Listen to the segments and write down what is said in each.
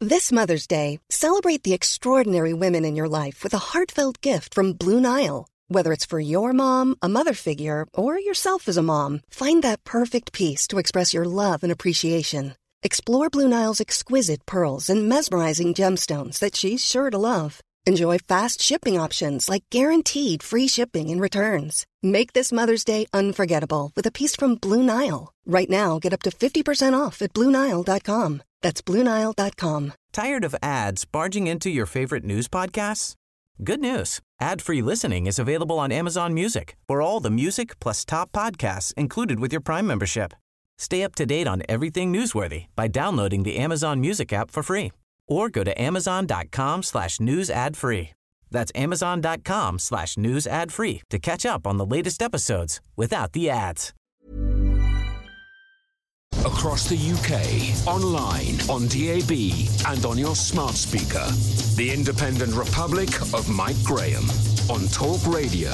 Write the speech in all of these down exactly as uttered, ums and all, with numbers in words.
This Mother's Day, celebrate the extraordinary women in your life with a heartfelt gift from Blue Nile. Whether it's for your mom, a mother figure, or yourself as a mom, find that perfect piece to express your love and appreciation. Explore Blue Nile's exquisite pearls and mesmerizing gemstones that she's sure to love. Enjoy fast shipping options like guaranteed free shipping and returns. Make this Mother's Day unforgettable with a piece from Blue Nile. Right now, get up to fifty percent off at Blue Nile dot com. That's Blue Nile dot com. Tired of ads barging into your favorite news podcasts? Good news. Ad-free listening is available on Amazon Music for all the music plus top podcasts included with your Prime membership. Stay up to date on everything newsworthy by downloading the Amazon Music app for free or go to amazon.com slash news ad free. That's amazon.com slash news ad free to catch up on the latest episodes without the ads. Across the U K, online, on D A B, and on your smart speaker. The Independent Republic of Mike Graham on Talk Radio.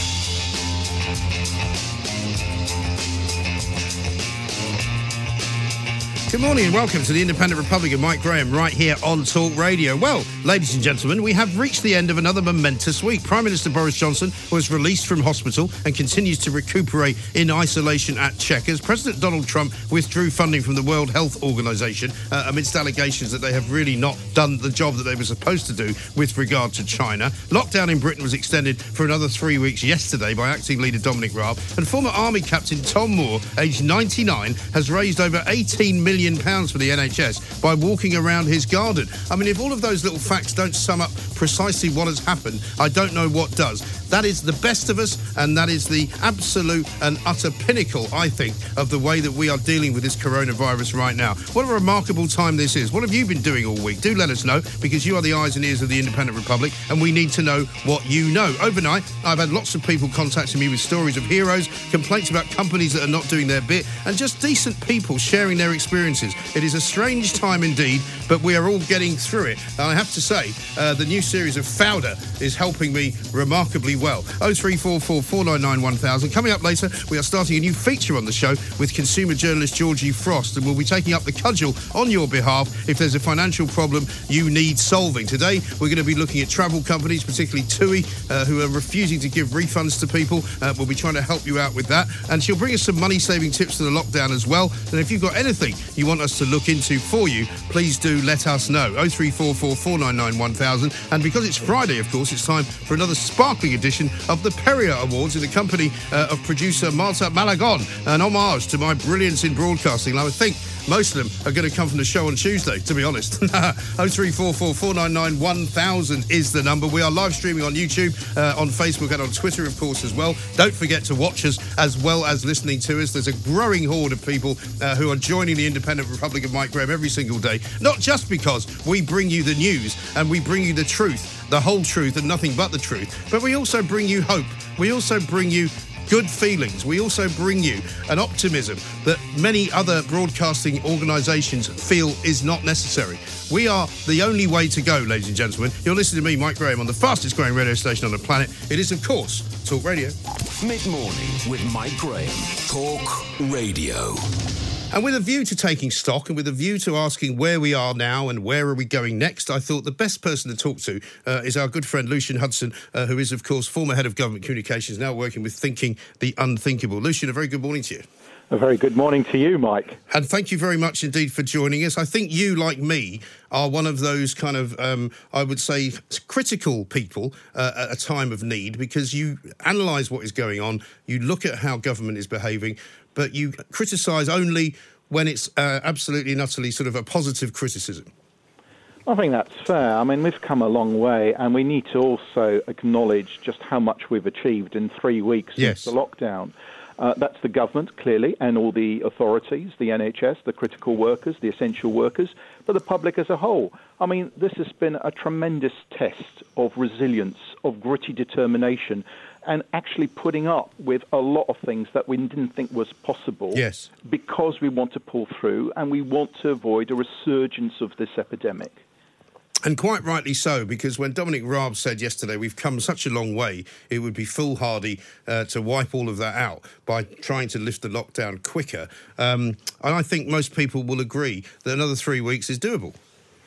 Good morning and welcome to the Independent Republic of Mike Graham right here on Talk Radio. Well, ladies and gentlemen, we have reached the end of another momentous week. Prime Minister Boris Johnson was released from hospital and continues to recuperate in isolation at Chequers. President Donald Trump withdrew funding from the World Health Organization uh, amidst allegations that they have really not done the job that they were supposed to do with regard to China. Lockdown in Britain was extended for another three weeks yesterday by acting leader Dominic Raab. And former Army Captain Tom Moore, aged ninety-nine, has raised over eighteen million pounds for the N H S by walking around his garden. I mean, if all of those little facts don't sum up precisely what has happened, I don't know what does. That is the best of us, and that is the absolute and utter pinnacle, I think, of the way that we are dealing with this coronavirus right now. What a remarkable time this is. What have you been doing all week? Do let us know, because you are the eyes and ears of the Independent Republic, and we need to know what you know. Overnight, I've had lots of people contacting me with stories of heroes, complaints about companies that are not doing their bit, and just decent people sharing their experiences. It is a strange time indeed, but we are all getting through it. And I have to say, uh, the new series of Fauda is helping me remarkably well. oh three four four, four nine nine, one thousand. Coming up later, we are starting a new feature on the show with consumer journalist Georgie Frost, and we'll be taking up the cudgel on your behalf if there's a financial problem you need solving. Today, we're going to be looking at travel companies, particularly TUI, uh, who are refusing to give refunds to people. Uh, we'll be trying to help you out with that. And she'll bring us some money-saving tips to the lockdown as well. And if you've got anything you want us to look into for you, please do let us know. oh three four four, four nine nine, one thousand. And because it's Friday, of course, it's time for another sparkling edition of the Perrier Awards in the company uh, of producer Marta Malagon, an homage to my brilliance in broadcasting. And I would think most of them are going to come from the show on Tuesday, to be honest. oh three four four, four nine nine, one thousand is the number. We are live streaming on YouTube, uh, on Facebook and on Twitter, of course, as well. Don't forget to watch us as well as listening to us. There's a growing horde of people uh, who are joining the Independent Republic of Mike Graham every single day, not just because we bring you the news and we bring you the truth, the whole truth and nothing but the truth, but we also bring you hope. We also bring you good feelings. We also bring you an optimism that many other broadcasting organisations feel is not necessary. We are the only way to go, ladies and gentlemen. You're listening to me, Mike Graham, on the fastest growing radio station on the planet. It is, of course, Talk Radio. Mid-morning with Mike Graham. Talk Radio. And with a view to taking stock and with a view to asking where we are now and where are we going next, I thought the best person to talk to uh, is our good friend Lucian Hudson, uh, who is, of course, former head of government communications, now working with Thinking the Unthinkable. Lucian, a very good morning to you. A very good morning to you, Mike. And thank you very much indeed for joining us. I think you, like me, are one of those kind of, um, I would say, critical people uh, at a time of need, because you analyse what is going on, you look at how government is behaving, but you criticise only when it's uh, absolutely and utterly sort of a positive criticism. I think that's fair. I mean, we've come a long way, and we need to also acknowledge just how much we've achieved in three weeks yes. since the lockdown. Uh, that's the government, clearly, and all the authorities, the N H S, the critical workers, the essential workers, but the public as a whole. I mean, this has been a tremendous test of resilience, of gritty determination, and actually putting up with a lot of things that we didn't think was possible. Yes. Because we want to pull through and we want to avoid a resurgence of this epidemic. And quite rightly so, because when Dominic Raab said yesterday we've come such a long way, it would be foolhardy uh, to wipe all of that out by trying to lift the lockdown quicker. Um, and I think most people will agree that another three weeks is doable.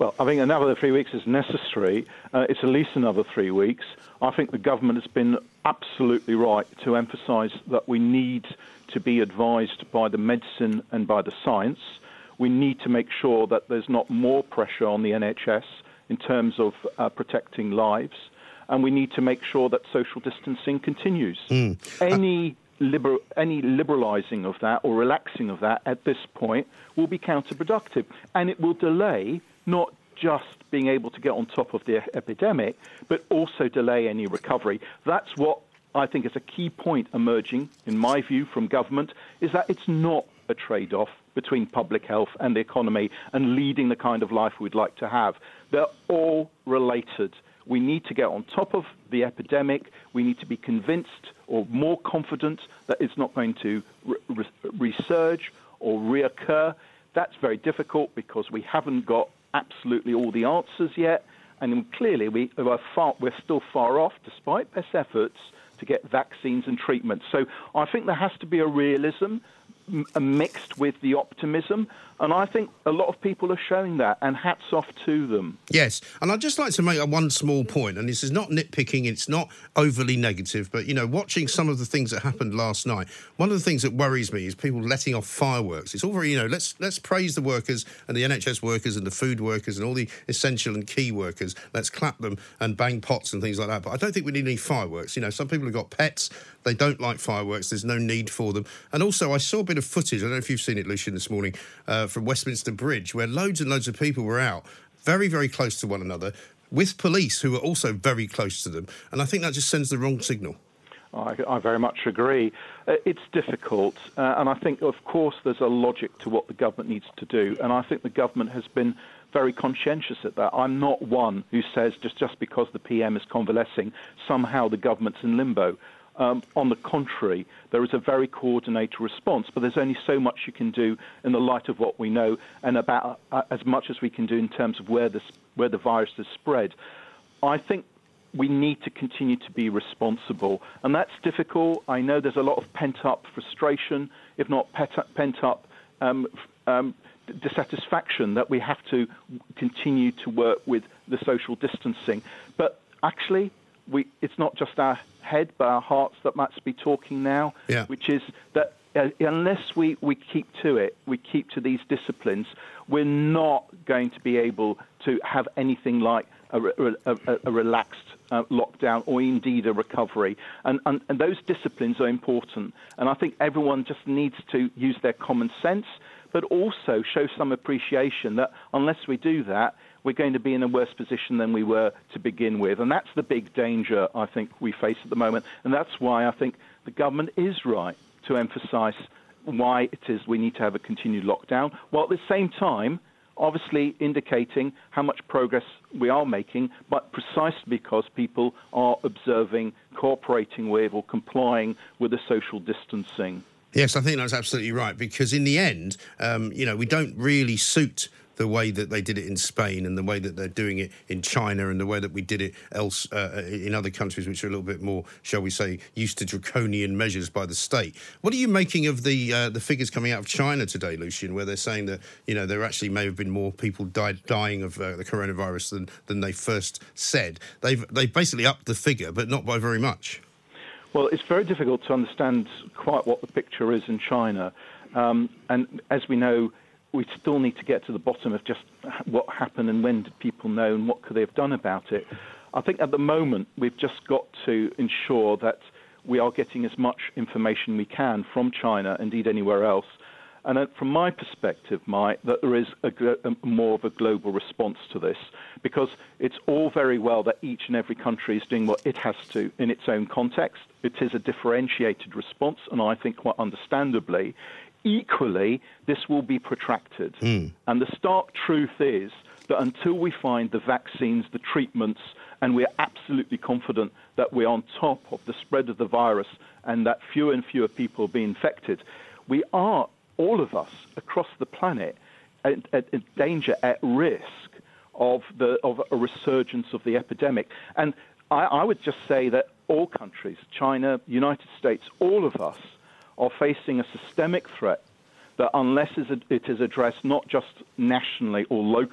Well, I think another three weeks is necessary. Uh, it's at least another three weeks. I think the government has been absolutely right to emphasise that we need to be advised by the medicine and by the science. We need to make sure that there's not more pressure on the N H S in terms of uh, protecting lives. And we need to make sure that social distancing continues. Mm. Any liber- any liberalising of that or relaxing of that at this point will be counterproductive. And it will delay not just being able to get on top of the epidemic, but also delay any recovery. That's what I think is a key point emerging, in my view, from government, is that it's not a trade-off between public health and the economy and leading the kind of life we'd like to have. They're all related. We need to get on top of the epidemic. We need to be convinced or more confident that it's not going to re- re- resurge or reoccur. That's very difficult because we haven't got absolutely all the answers yet, and clearly we are far, we're still far off, despite best efforts, to get vaccines and treatments. So I think there has to be a realism m- mixed with the optimism, and I think a lot of people are showing that, and hats off to them. Yes, and I'd just like to make a one small point, and this is not nitpicking, it's not overly negative, but, you know, watching some of the things that happened last night, one of the things that worries me is people letting off fireworks. It's all very, you know, let's let's praise the workers and the N H S workers and the food workers and all the essential and key workers. Let's clap them and bang pots and things like that. But I don't think we need any fireworks. You know, some people have got pets, they don't like fireworks, there's no need for them. And also, I saw a bit of footage, I don't know if you've seen it, Lucian, this morning, uh, from Westminster Bridge, where loads and loads of people were out, very, very close to one another, with police who were also very close to them. And I think that just sends the wrong signal. I, I very much agree. Uh, it's difficult, uh, and I think, of course, there's a logic to what the government needs to do, and I think the government has been very conscientious at that. I'm not one who says just, just because the P M is convalescing, somehow the government's in limbo. Um, on the contrary, there is a very coordinated response, but there's only so much you can do in the light of what we know and about uh, as much as we can do in terms of where, this, where the virus is spread. I think we need to continue to be responsible, and that's difficult. I know there's a lot of pent-up frustration, if not pent-up um, um, dissatisfaction that we have to continue to work with the social distancing. But actually, we, it's not just our head, but our hearts that must be talking now, yeah. which is that uh, unless we, we keep to it, we keep to these disciplines, we're not going to be able to have anything like a, a, a, a relaxed uh, lockdown or indeed a recovery. And, and, and those disciplines are important. And I think everyone just needs to use their common sense, but also show some appreciation that unless we do that, we're going to be in a worse position than we were to begin with. And that's the big danger I think we face at the moment. And that's why I think the government is right to emphasise why it is we need to have a continued lockdown, while at the same time obviously indicating how much progress we are making, but precisely because people are observing, cooperating with or complying with the social distancing. Yes, I think that's absolutely right, because in the end, um, you know, we don't really suit the way that they did it in Spain and the way that they're doing it in China and the way that we did it else uh, in other countries which are a little bit more, shall we say, used to draconian measures by the state. What are you making of the uh, the figures coming out of China today, Lucian, where they're saying that, you know, there actually may have been more people died, dying of uh, the coronavirus than, than they first said? They've, they've basically upped the figure, but not by very much. Well, it's very difficult to understand quite what the picture is in China. Um, and as we know, we still need to get to the bottom of just what happened and when did people know and what could they have done about it. I think at the moment we've just got to ensure that we are getting as much information we can from China, indeed anywhere else. And uh, from my perspective, Mike, that there is a, a more of a global response to this, because it's all very well that each and every country is doing what it has to in its own context. It is a differentiated response, and I think quite understandably. Equally, this will be protracted. Mm. And the stark truth is that until we find the vaccines, the treatments, and we're absolutely confident that we're on top of the spread of the virus and that fewer and fewer people will be infected, we are, all of us across the planet, at, at, at danger, at risk of, the, of a resurgence of the epidemic. And I, I would just say that all countries, China, United States, all of us, are facing a systemic threat that unless it is addressed not just nationally or locally,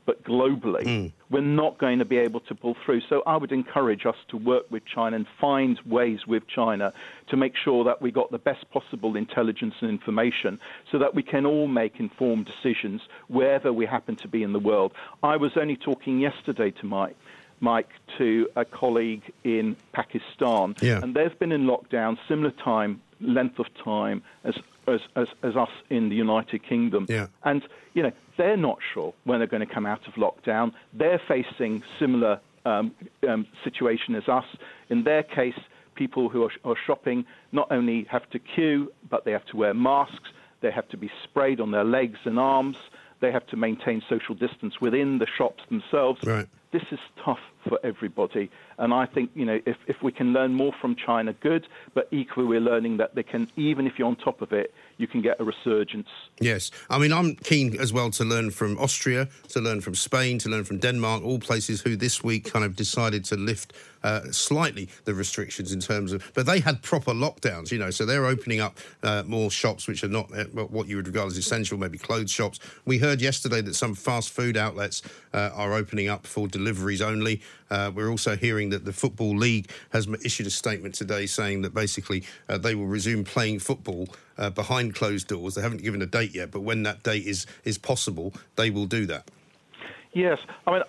but globally, mm. we're not going to be able to pull through. So I would encourage us to work with China and find ways with China to make sure that we got the best possible intelligence and information so that we can all make informed decisions wherever we happen to be in the world. I was only talking yesterday to Mike, Mike to a colleague in Pakistan, yeah. and they've been in lockdown similar time, length of time as As, as, as us in the United Kingdom. Yeah. And, you know, they're not sure when they're going to come out of lockdown. They're facing similar um, um, situation as us. In their case, people who are, are shopping not only have to queue, but they have to wear masks. They have to be sprayed on their legs and arms. They have to maintain social distance within the shops themselves. Right. This is tough for everybody. And I think, you know, if, if we can learn more from China, good, but equally we're learning that they can, even if you're on top of it, you can get a resurgence. Yes. I mean, I'm keen as well to learn from Austria, to learn from Spain, to learn from Denmark, all places who this week kind of decided to lift uh, slightly the restrictions in terms of... But they had proper lockdowns, you know, so they're opening up uh, more shops which are not uh, what you would regard as essential, maybe clothes shops. We heard yesterday that some fast food outlets uh, are opening up for deliveries only. Uh, we're also hearing that the Football League has issued a statement today saying that basically uh, they will resume playing football uh, behind closed doors. They haven't given a date yet, but when that date is, is possible, they will do that. Yes. I mean,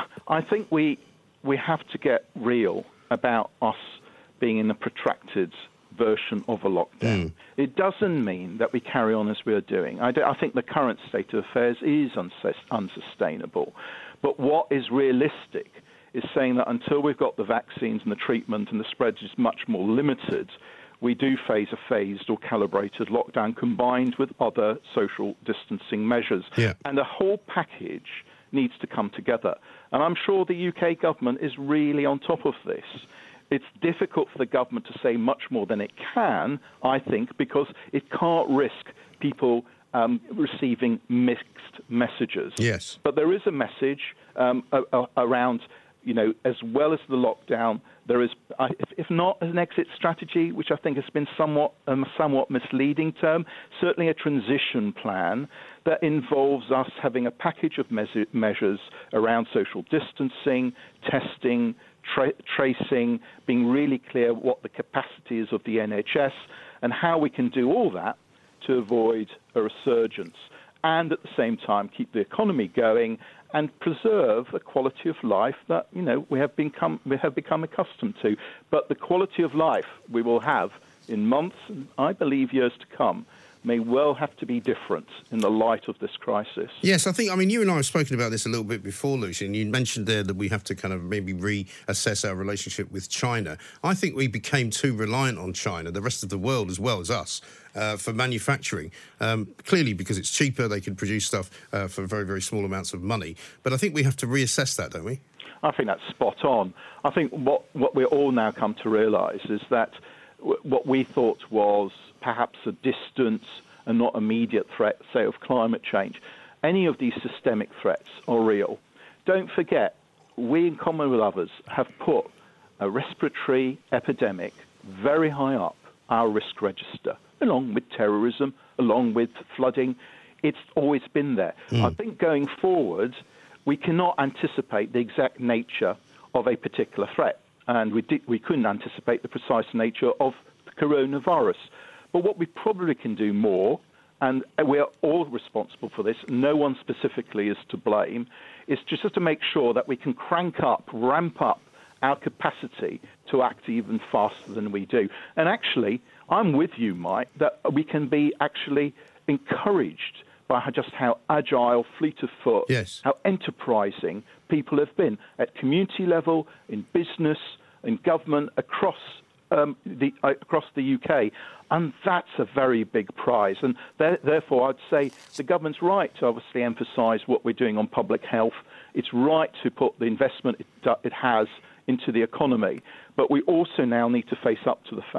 I think we we have to get real about us being in a protracted version of a lockdown. Mm. It doesn't mean that we carry on as we are doing. I, do, I think the current state of affairs is unsus- unsustainable. But what is realistic is saying that until we've got the vaccines and the treatment and the spread is much more limited, we do face a phased or calibrated lockdown combined with other social distancing measures. Yeah. And the whole package needs to come together. And I'm sure the U K government is really on top of this. It's difficult for the government to say much more than it can, I think, because it can't risk people um, receiving mixed messages. Yes. But there is a message um, a- a- around, you know, as well as the lockdown, there is, uh, if, if not an exit strategy, which I think has been somewhat a um, somewhat misleading term, certainly a transition plan that involves us having a package of me- measures around social distancing, testing, tra- tracing, being really clear what the capacity is of the N H S and how we can do all that to avoid a resurgence and at the same time keep the economy going and preserve a quality of life that, you know, we have become we have become accustomed to. But the quality of life we will have in months, and I believe years to come, may well have to be different in the light of this crisis. Yes, I think, I mean, you and I have spoken about this a little bit before, Lucian. You mentioned there that we have to kind of maybe reassess our relationship with China. I think we became too reliant on China, the rest of the world as well as us, uh, for manufacturing. Um, clearly because it's cheaper, they can produce stuff uh, for very, very small amounts of money. But I think we have to reassess that, don't we? I think that's spot on. I think what, what we all now come to realise is that w- what we thought was perhaps a distant and not immediate threat, say, of climate change. Any of these systemic threats are real. Don't forget, we, in common with others, have put a respiratory epidemic very high up our risk register, along with terrorism, along with flooding. It's always been there. Mm. I think going forward, we cannot anticipate the exact nature of a particular threat, and we, did, we couldn't anticipate the precise nature of the coronavirus. But what we probably can do more, and we are all responsible for this, no one specifically is to blame, is just to make sure that we can crank up, ramp up our capacity to act even faster than we do. And actually, I'm with you, Mike, that we can be actually encouraged by just how agile, fleet of foot, yes. how enterprising people have been at community level, in business, in government, across Um, the, uh, across the U K, and that's a very big prize. And th- therefore, I'd say the government's right to obviously emphasise what we're doing on public health. It's right to put the investment it, uh, it has into the economy. But we also now need to face up to the fact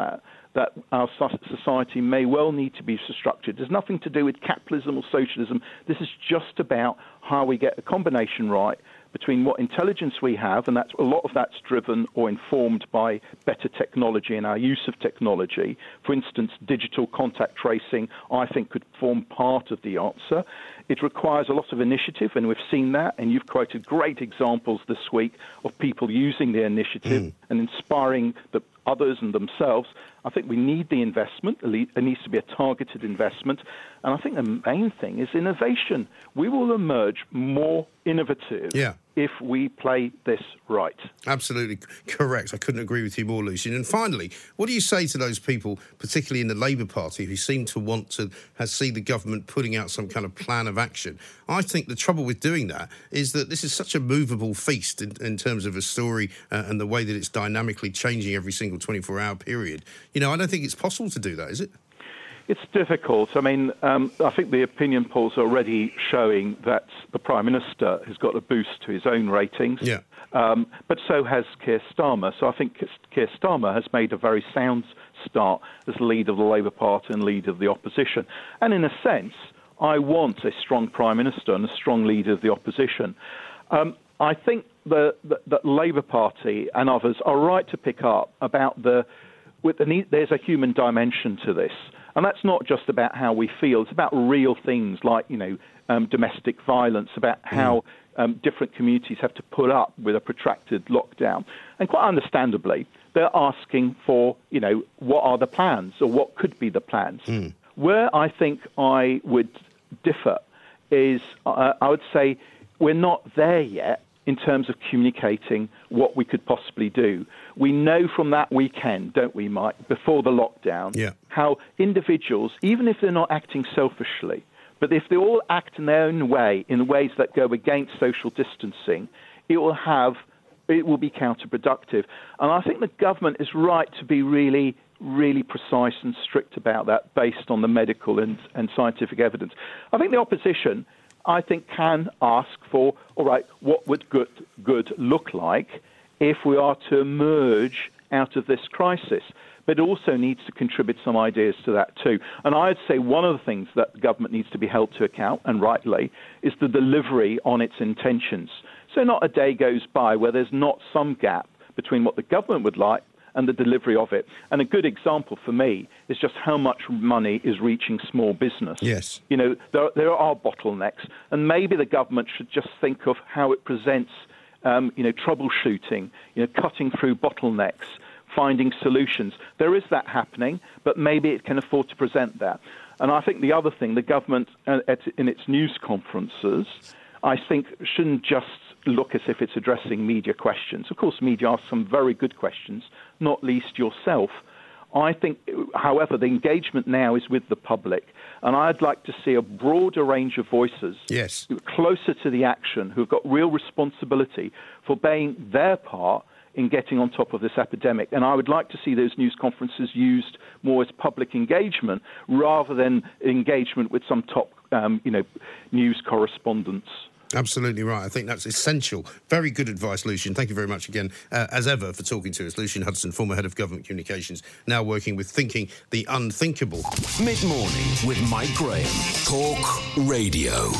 that our society may well need to be structured. There's nothing to do with capitalism or socialism. This is just about how we get a combination right between what intelligence we have, and that's a lot of that's driven or informed by better technology and our use of technology. For instance, digital contact tracing, I think, could form part of the answer. It requires a lot of initiative, and we've seen that, and you've quoted great examples this week of people using the initiative mm. and inspiring the others and themselves. I think we need the investment. It needs to be a targeted investment. And I think the main thing is innovation. We will emerge more innovative yeah. if we play this right. Absolutely correct. I couldn't agree with you more, Lucian. And finally, what do you say to those people, particularly in the Labour Party, who seem to want to have, see the government putting out some kind of plan of action? I think the trouble with doing that is that this is such a movable feast in, in terms of a story uh, and the way that it's dynamically changing every single twenty-four hour period. You know, I don't think it's possible to do that, is it? It's difficult. I mean, um, I think the opinion polls are already showing that the Prime Minister has got a boost to his own ratings. Yeah. Um, but so has Keir Starmer. So I think Keir Starmer has made a very sound start as leader of the Labour Party and leader of the opposition. And in a sense, I want a strong Prime Minister and a strong leader of the opposition. Um, I think the, the, the Labour Party and others are right to pick up about the, with the need, there's a human dimension to this. And that's not just about how we feel. It's about real things like, you know, um, domestic violence, about how um, different communities have to put up with a protracted lockdown. And quite understandably, they're asking for, you know, what are the plans or what could be the plans. Mm. Where I think I would differ is uh, I would say we're not there yet in terms of communicating what we could possibly do. We know from that weekend, don't we, Mike, before the lockdown, yeah. how individuals, even if they're not acting selfishly, but if they all act in their own way, in ways that go against social distancing, it will have, it will be counterproductive. And I think the government is right to be really, really precise and strict about that based on the medical and, and scientific evidence. I think the opposition, I think, can ask for, all right, what would good, good look like if we are to emerge out of this crisis? But it also needs to contribute some ideas to that too. And I'd say one of the things that the government needs to be held to account, and rightly, is the delivery on its intentions. So not a day goes by where there's not some gap between what the government would like and the delivery of it. And a good example for me is just how much money is reaching small business. Yes. You know, there, there are bottlenecks, and maybe the government should just think of how it presents, um, you know, troubleshooting, you know, cutting through bottlenecks, finding solutions. There is that happening, but maybe it can afford to present that. And I think the other thing, the government, uh, at, in its news conferences, I think shouldn't just look as if it's addressing media questions. Of course, media ask some very good questions, not least yourself. I think, however, the engagement now is with the public, and I'd like to see a broader range of voices yes. closer to the action, who've got real responsibility for playing their part in getting on top of this epidemic. And I would like to see those news conferences used more as public engagement rather than engagement with some top, um, you know, news correspondents. Absolutely right. I think that's essential. Very good advice, Lucian. Thank you very much again, uh, as ever, for talking to us. Lucian Hudson, former head of government communications, now working with Thinking the Unthinkable. Mid-morning with Mike Graham. Talk Radio.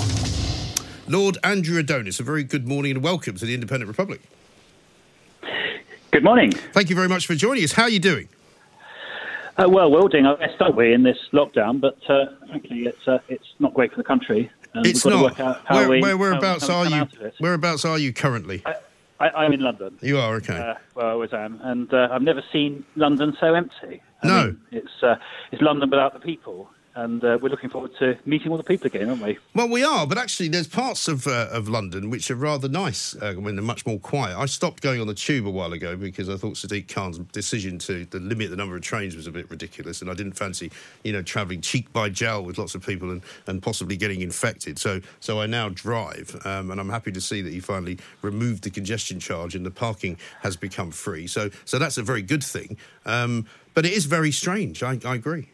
Lord Andrew Adonis, a very good morning and welcome to the Independent Republic. Good morning. Thank you very much for joining us. How are you doing? Uh, well, we're all doing our best, aren't we, in this lockdown? But uh, frankly, it's uh, it's not great for the country. Um, it's we've got not. To work out how where, we, where, whereabouts how, how we are you? Whereabouts are you currently? I, I, I'm in London. You are, okay. Uh, well, I always am, and uh, I've never seen London so empty. I no, mean, it's uh, it's London without the people. And uh, we're looking forward to meeting all the people again, aren't we? Well, we are, but actually there's parts of uh, of London which are rather nice uh, when they're much more quiet. I stopped going on the tube a while ago because I thought Sadiq Khan's decision to, to limit the number of trains was a bit ridiculous, and I didn't fancy, you know, travelling cheek by jowl with lots of people and, and possibly getting infected. So so I now drive, um, and I'm happy to see that he finally removed the congestion charge and the parking has become free. So so that's a very good thing. Um, but it is very strange. I, I agree.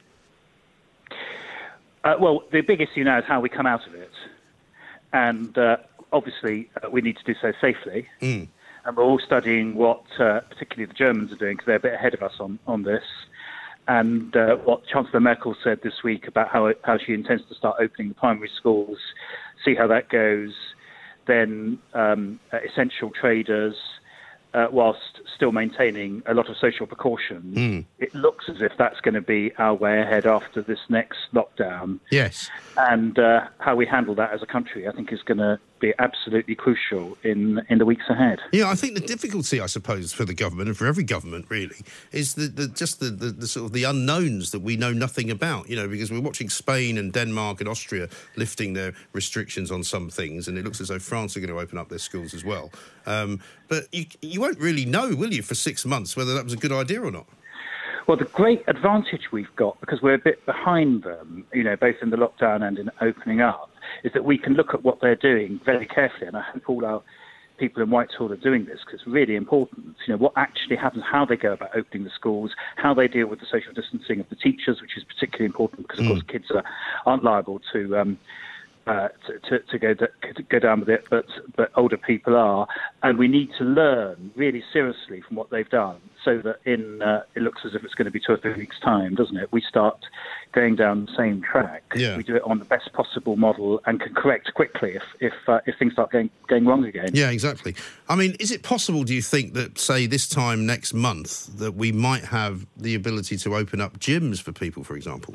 Uh, well, the big issue now is how we come out of it. And uh, obviously, uh, we need to do so safely. Mm. And we're all studying what uh, particularly the Germans are doing, because they're a bit ahead of us on, on this. and uh, what Chancellor Merkel said this week about how it, how she intends to start opening the primary schools, see how that goes, then um, uh, essential traders, uh, whilst still maintaining a lot of social precautions. Mm. It looks as if that's going to be our way ahead after this next lockdown. Yes. And uh, how we handle that as a country, I think, is going to be absolutely crucial in in the weeks ahead. Yeah, I think the difficulty, I suppose, for the government and for every government really is the, the just the, the, the sort of the unknowns that we know nothing about. You know, because we're watching Spain and Denmark and Austria lifting their restrictions on some things, and it looks as though France are going to open up their schools as well. Um, but you you won't really know, will you, for six months whether that was a good idea or not? Well, the great advantage we've got, because we're a bit behind them, you know, both in the lockdown and in opening up, is that we can look at what they're doing very carefully. And I hope all our people in Whitehall are doing this, because it's really important, you know, what actually happens, how they go about opening the schools, how they deal with the social distancing of the teachers, which is particularly important because, of mm. course, kids are, aren't liable to... Um, Uh, to, to, to go to go down with it, but but older people are, and we need to learn really seriously from what they've done, so that in uh, it looks as if it's going to be two or three weeks' time, doesn't it? We start going down the same track. Yeah. We do it on the best possible model and can correct quickly if if uh, if things start going going wrong again. Yeah, exactly. I mean, is it possible, do you think, that say this time next month that we might have the ability to open up gyms for people, for example?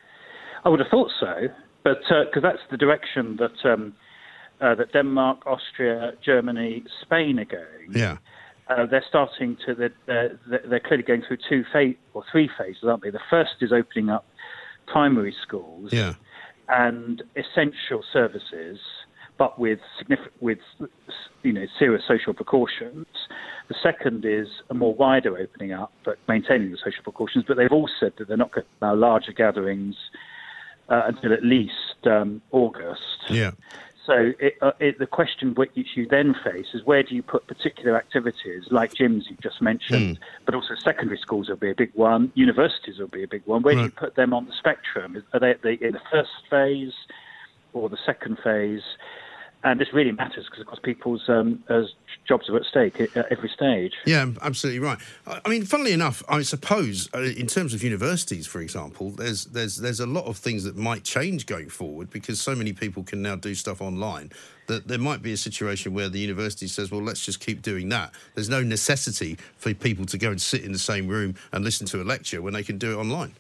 I would have thought so. But because uh, that's the direction that um, uh, that Denmark, Austria, Germany, Spain are going. Yeah, uh, they're starting to. They're, they're clearly going through two phase or three phases, aren't they? The first is opening up primary schools. Yeah. And essential services, but with significant, with you know, serious social precautions. The second is a more wider opening up, but maintaining the social precautions. But they've all said that they're not going to allow larger gatherings Uh, until at least um, August. Yeah. So it, uh, it, the question which you then face is, where do you put particular activities like gyms you just mentioned, mm. but also secondary schools will be a big one, universities will be a big one. Where right. do you put them on the spectrum? Are they, they in the first phase or the second phase? And this really matters because, of course, people's um, as jobs are at stake at every stage. Yeah, absolutely right. I mean, funnily enough, I suppose uh, in terms of universities, for example, there's there's there's a lot of things that might change going forward because so many people can now do stuff online that there might be a situation where the university says, well, let's just keep doing that. There's no necessity for people to go and sit in the same room and listen to a lecture when they can do it online.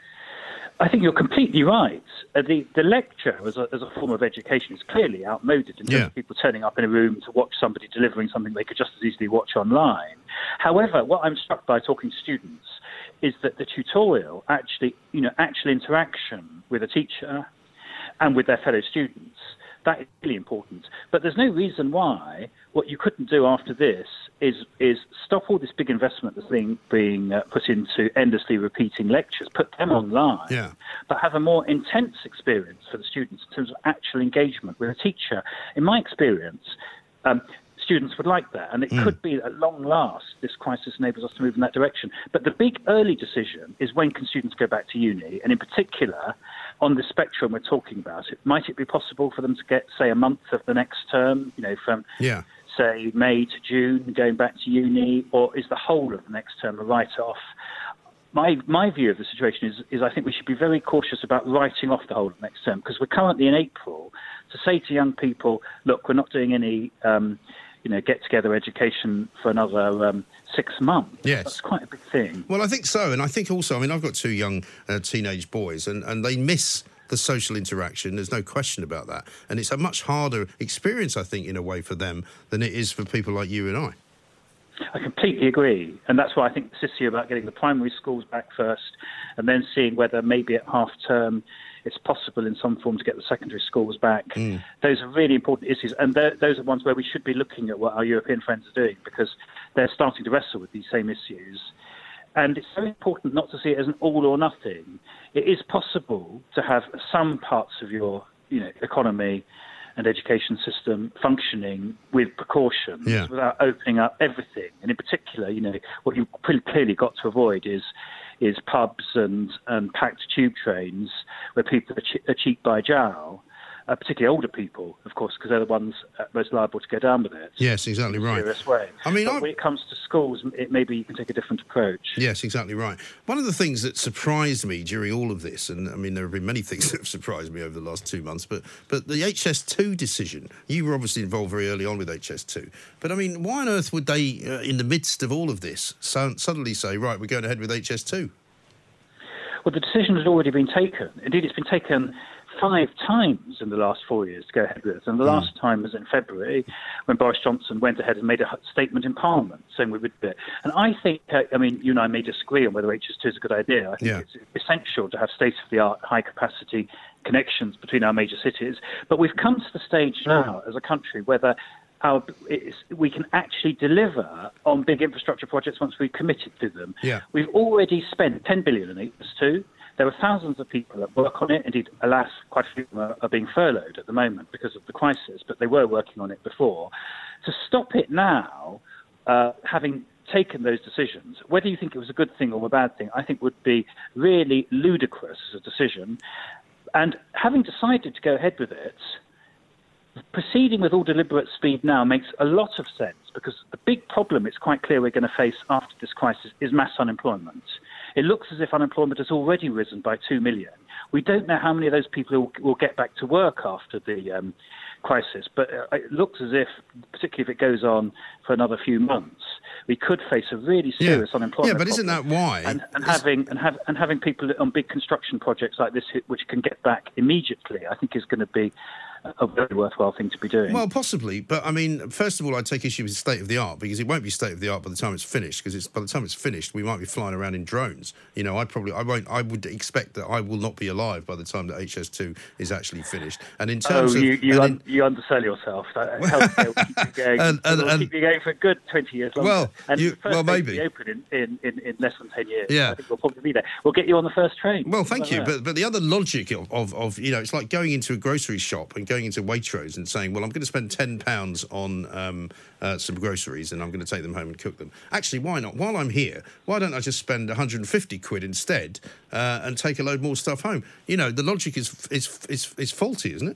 I think you're completely right. Uh, the, the lecture as a, as a form of education is clearly outmoded in terms yeah. of people turning up in a room to watch somebody delivering something they could just as easily watch online. However, what I'm struck by talking to students is that the tutorial, actually, you know, actual interaction with a teacher and with their fellow students, that is really important. But there's no reason why what you couldn't do after this is is stop all this big investment that's being, being uh, put into endlessly repeating lectures, put them online, yeah. but have a more intense experience for the students in terms of actual engagement with a teacher. In my experience, um, students would like that, and it mm. could be at long last this crisis enables us to move in that direction. But the big early decision is, when can students go back to uni, and in particular on the spectrum we're talking about, it might it be possible for them to get, say, a month of the next term, you know, from yeah. say May to June, going back to uni, or is the whole of the next term a write-off? My my view of the situation is is I think we should be very cautious about writing off the whole of the next term, because we're currently in April. To say to young people, look, we're not doing any um, you know, get-together education for another um, six months. Yes. That's quite a big thing. Well, I think so. And I think also, I mean, I've got two young uh, teenage boys, and, and they miss the social interaction. There's no question about that. And it's a much harder experience, I think, in a way for them than it is for people like you and I. I completely agree. And that's why I think this issue about getting the primary schools back first and then seeing whether maybe at half-term it's possible in some form to get the secondary schools back. Mm. Those are really important issues, and those are ones where we should be looking at what our European friends are doing, because they're starting to wrestle with these same issues. And it's very important not to see it as an all or nothing. It is possible to have some parts of your, you know, economy and education system functioning with precautions, yeah. without opening up everything. And in particular, you know, what you've clearly got to avoid is is pubs and, and packed tube trains where people are, che- are cheap by jowl. uh, particularly older people, of course, because they're the ones uh, most liable to go down with it. Yes, exactly right. In a serious way. I mean, but I... when it comes to schools, it maybe you can take a different approach. Yes, exactly right. One of the things that surprised me during all of this, and I mean, there have been many things that have surprised me over the last two months, but but the H S two decision, you were obviously involved very early on with H S two, but I mean, why on earth would they, uh, in the midst of all of this, so, suddenly say, right, we're going ahead with H S two? Well, the decision had already been taken. Indeed, it's been taken five times in the last four years to go ahead with it. And the mm. last time was in February when Boris Johnson went ahead and made a statement in Parliament saying we would do it. And I think, uh, I mean, you and I may disagree on whether H S two is a good idea. I think yeah. it's essential to have state-of-the-art, high-capacity connections between our major cities. But we've come to the stage now as a country whether Our, we can actually deliver on big infrastructure projects once we've committed to them. Yeah. We've already spent ten billion dollars in H S two. There are thousands of people that work on it. Indeed, alas, quite a few of them are, are being furloughed at the moment because of the crisis, but they were working on it before. To stop it now, uh, having taken those decisions, whether you think it was a good thing or a bad thing, I think would be really ludicrous as a decision. And having decided to go ahead with it, proceeding with all deliberate speed now makes a lot of sense, because the big problem it's quite clear we're going to face after this crisis is mass unemployment. It looks as if unemployment has already risen by two million. We don't know how many of those people will, will get back to work after the um, crisis, but it looks as if, particularly if it goes on for another few months, we could face a really serious yeah. unemployment Yeah, but isn't that why? And, and having and, have, and having people on big construction projects like this, which can get back immediately, I think is going to be a very worthwhile thing to be doing. Well, possibly, but I mean, first of all, I'd take issue with state of the art, because it won't be state of the art by the time it's finished. Because it's by the time it's finished, we might be flying around in drones. You know, I probably, I won't, I would expect that I will not be alive by the time that H S two is actually finished. And in terms oh, of, you you, un, in, you undersell yourself. Healthcare will keep you going. and, and, will and, keep you going for a good twenty years longer. Well, and you, the first well, maybe be open in, in, in, in less than ten years. Yeah, I think we'll probably be there. We'll get you on the first train. Well, thank you. That. But but the other logic of, of, of you know, it's like going into a grocery shop and going into Waitrose and saying, well, I'm going to spend ten pounds on um, uh, some groceries and I'm going to take them home and cook them. Actually, why not? While I'm here, why don't I just spend one hundred fifty quid instead uh, and take a load more stuff home? You know, the logic is is is, is faulty, isn't it?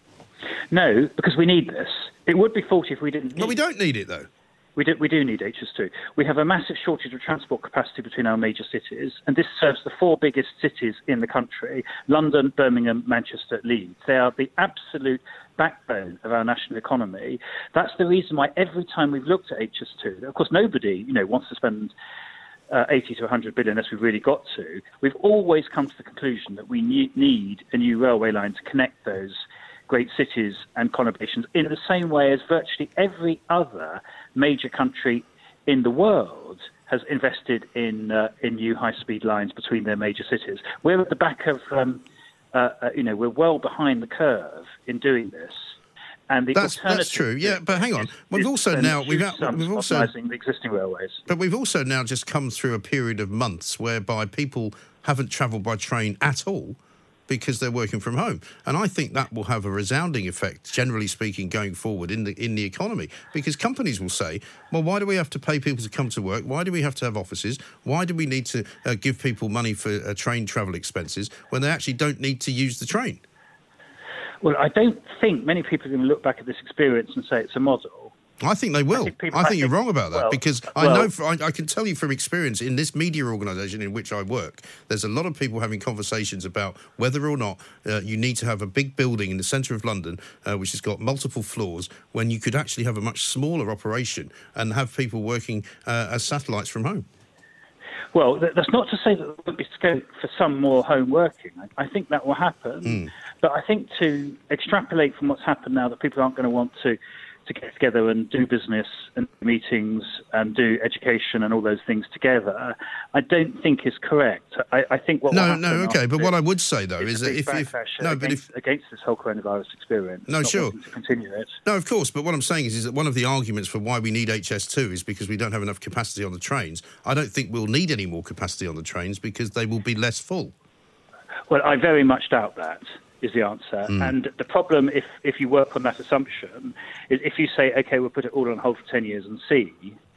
No, because we need this. It would be faulty if we didn't need No, we don't need it, though. We do, we do need H S two. We have a massive shortage of transport capacity between our major cities, and this serves the four biggest cities in the country: London, Birmingham, Manchester, Leeds. They are the absolute backbone of our national economy. That's the reason why every time we've looked at H S two, of course, nobody, you know, wants to spend uh, eighty to one hundred billion unless we've really got to. We've always come to the conclusion that we need, need a new railway line to connect those great cities and conurbations in the same way as virtually every other major country in the world has invested in uh, in new high-speed lines between their major cities. We're at the back of, um, uh, uh, you know, we're well behind the curve in doing this. And the that's that's true, yeah. But hang on, we've also now we've we've also modernising the existing railways. But we've also now just come through a period of months whereby people haven't travelled by train at all, because they're working from home. And I think that will have a resounding effect, generally speaking, going forward in the in the economy. Because companies will say, well, why do we have to pay people to come to work? Why do we have to have offices? Why do we need to uh, give people money for uh, train travel expenses when they actually don't need to use the train? Well, I don't think many people are going to look back at this experience and say it's a model. I think they will. I think, people, I think, I think you're wrong about that, well, because I well, know, for, I, I can tell you from experience in this media organisation in which I work, there's a lot of people having conversations about whether or not uh, you need to have a big building in the centre of London, uh, which has got multiple floors, when you could actually have a much smaller operation and have people working uh, as satellites from home. Well, that's not to say that there won't be scope for some more home working. I, I think that will happen. Mm. But I think to extrapolate from what's happened now that people aren't going to want to to get together and do business and meetings and do education and all those things together, I don't think is correct. I, I think what no, no, okay. But what I would say though is that if, if no, against, but if against this whole coronavirus experience, no, sure, to continue it. No, of course. But what I'm saying is, is that one of the arguments for why we need H S two is because we don't have enough capacity on the trains. I don't think we'll need any more capacity on the trains because they will be less full. Well, I very much doubt that. Is the answer. Mm. And the problem, if, if you work on that assumption, is if you say, OK, we'll put it all on hold for ten years and see,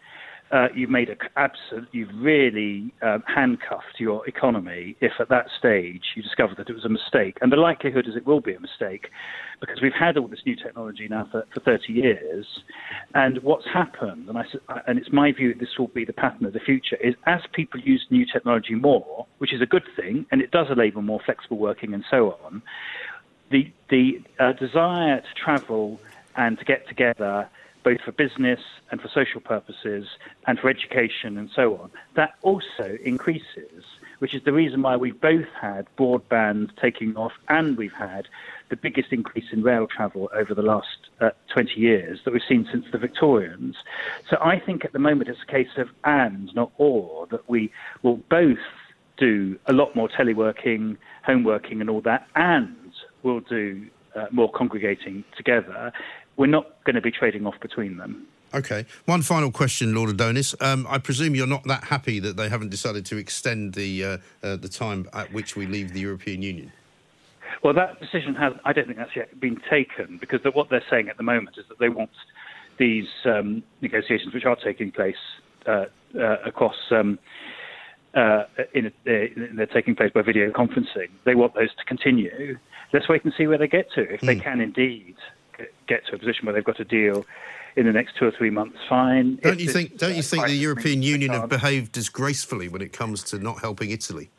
uh, you've made a absolute, you've really um, handcuffed your economy if at that stage you discover that it was a mistake. And the likelihood is it will be a mistake, because we've had all this new technology now for, for thirty years. And what's happened, and, I, and it's my view that this will be the pattern of the future, is as people use new technology more, which is a good thing, and it does enable more flexible working and so on, the, the uh, desire to travel and to get together, both for business and for social purposes and for education and so on, that also increases, which is the reason why we've both had broadband taking off and we've had the biggest increase in rail travel over the last uh, twenty years that we've seen since the Victorians. So I think at the moment it's a case of and, not or, that we will both do a lot more teleworking, home working and all that, and we'll do uh, more congregating together. We're not going to be trading off between them. OK. One final question, Lord Adonis. Um, I presume you're not that happy that they haven't decided to extend the uh, uh, the time at which we leave the European Union? Well, that decision has, I don't think that's yet been taken, because the, what they're saying at the moment is that they want these um, negotiations, which are taking place uh, uh, across, um, uh, in, uh, they're taking place by video conferencing. They want those to continue. Let's wait and see where they get to. If mm. they can indeed get to a position where they've got a deal in the next two or three months, fine. Don't you think? Don't you think the European Union have behaved disgracefully when it comes to not helping Italy?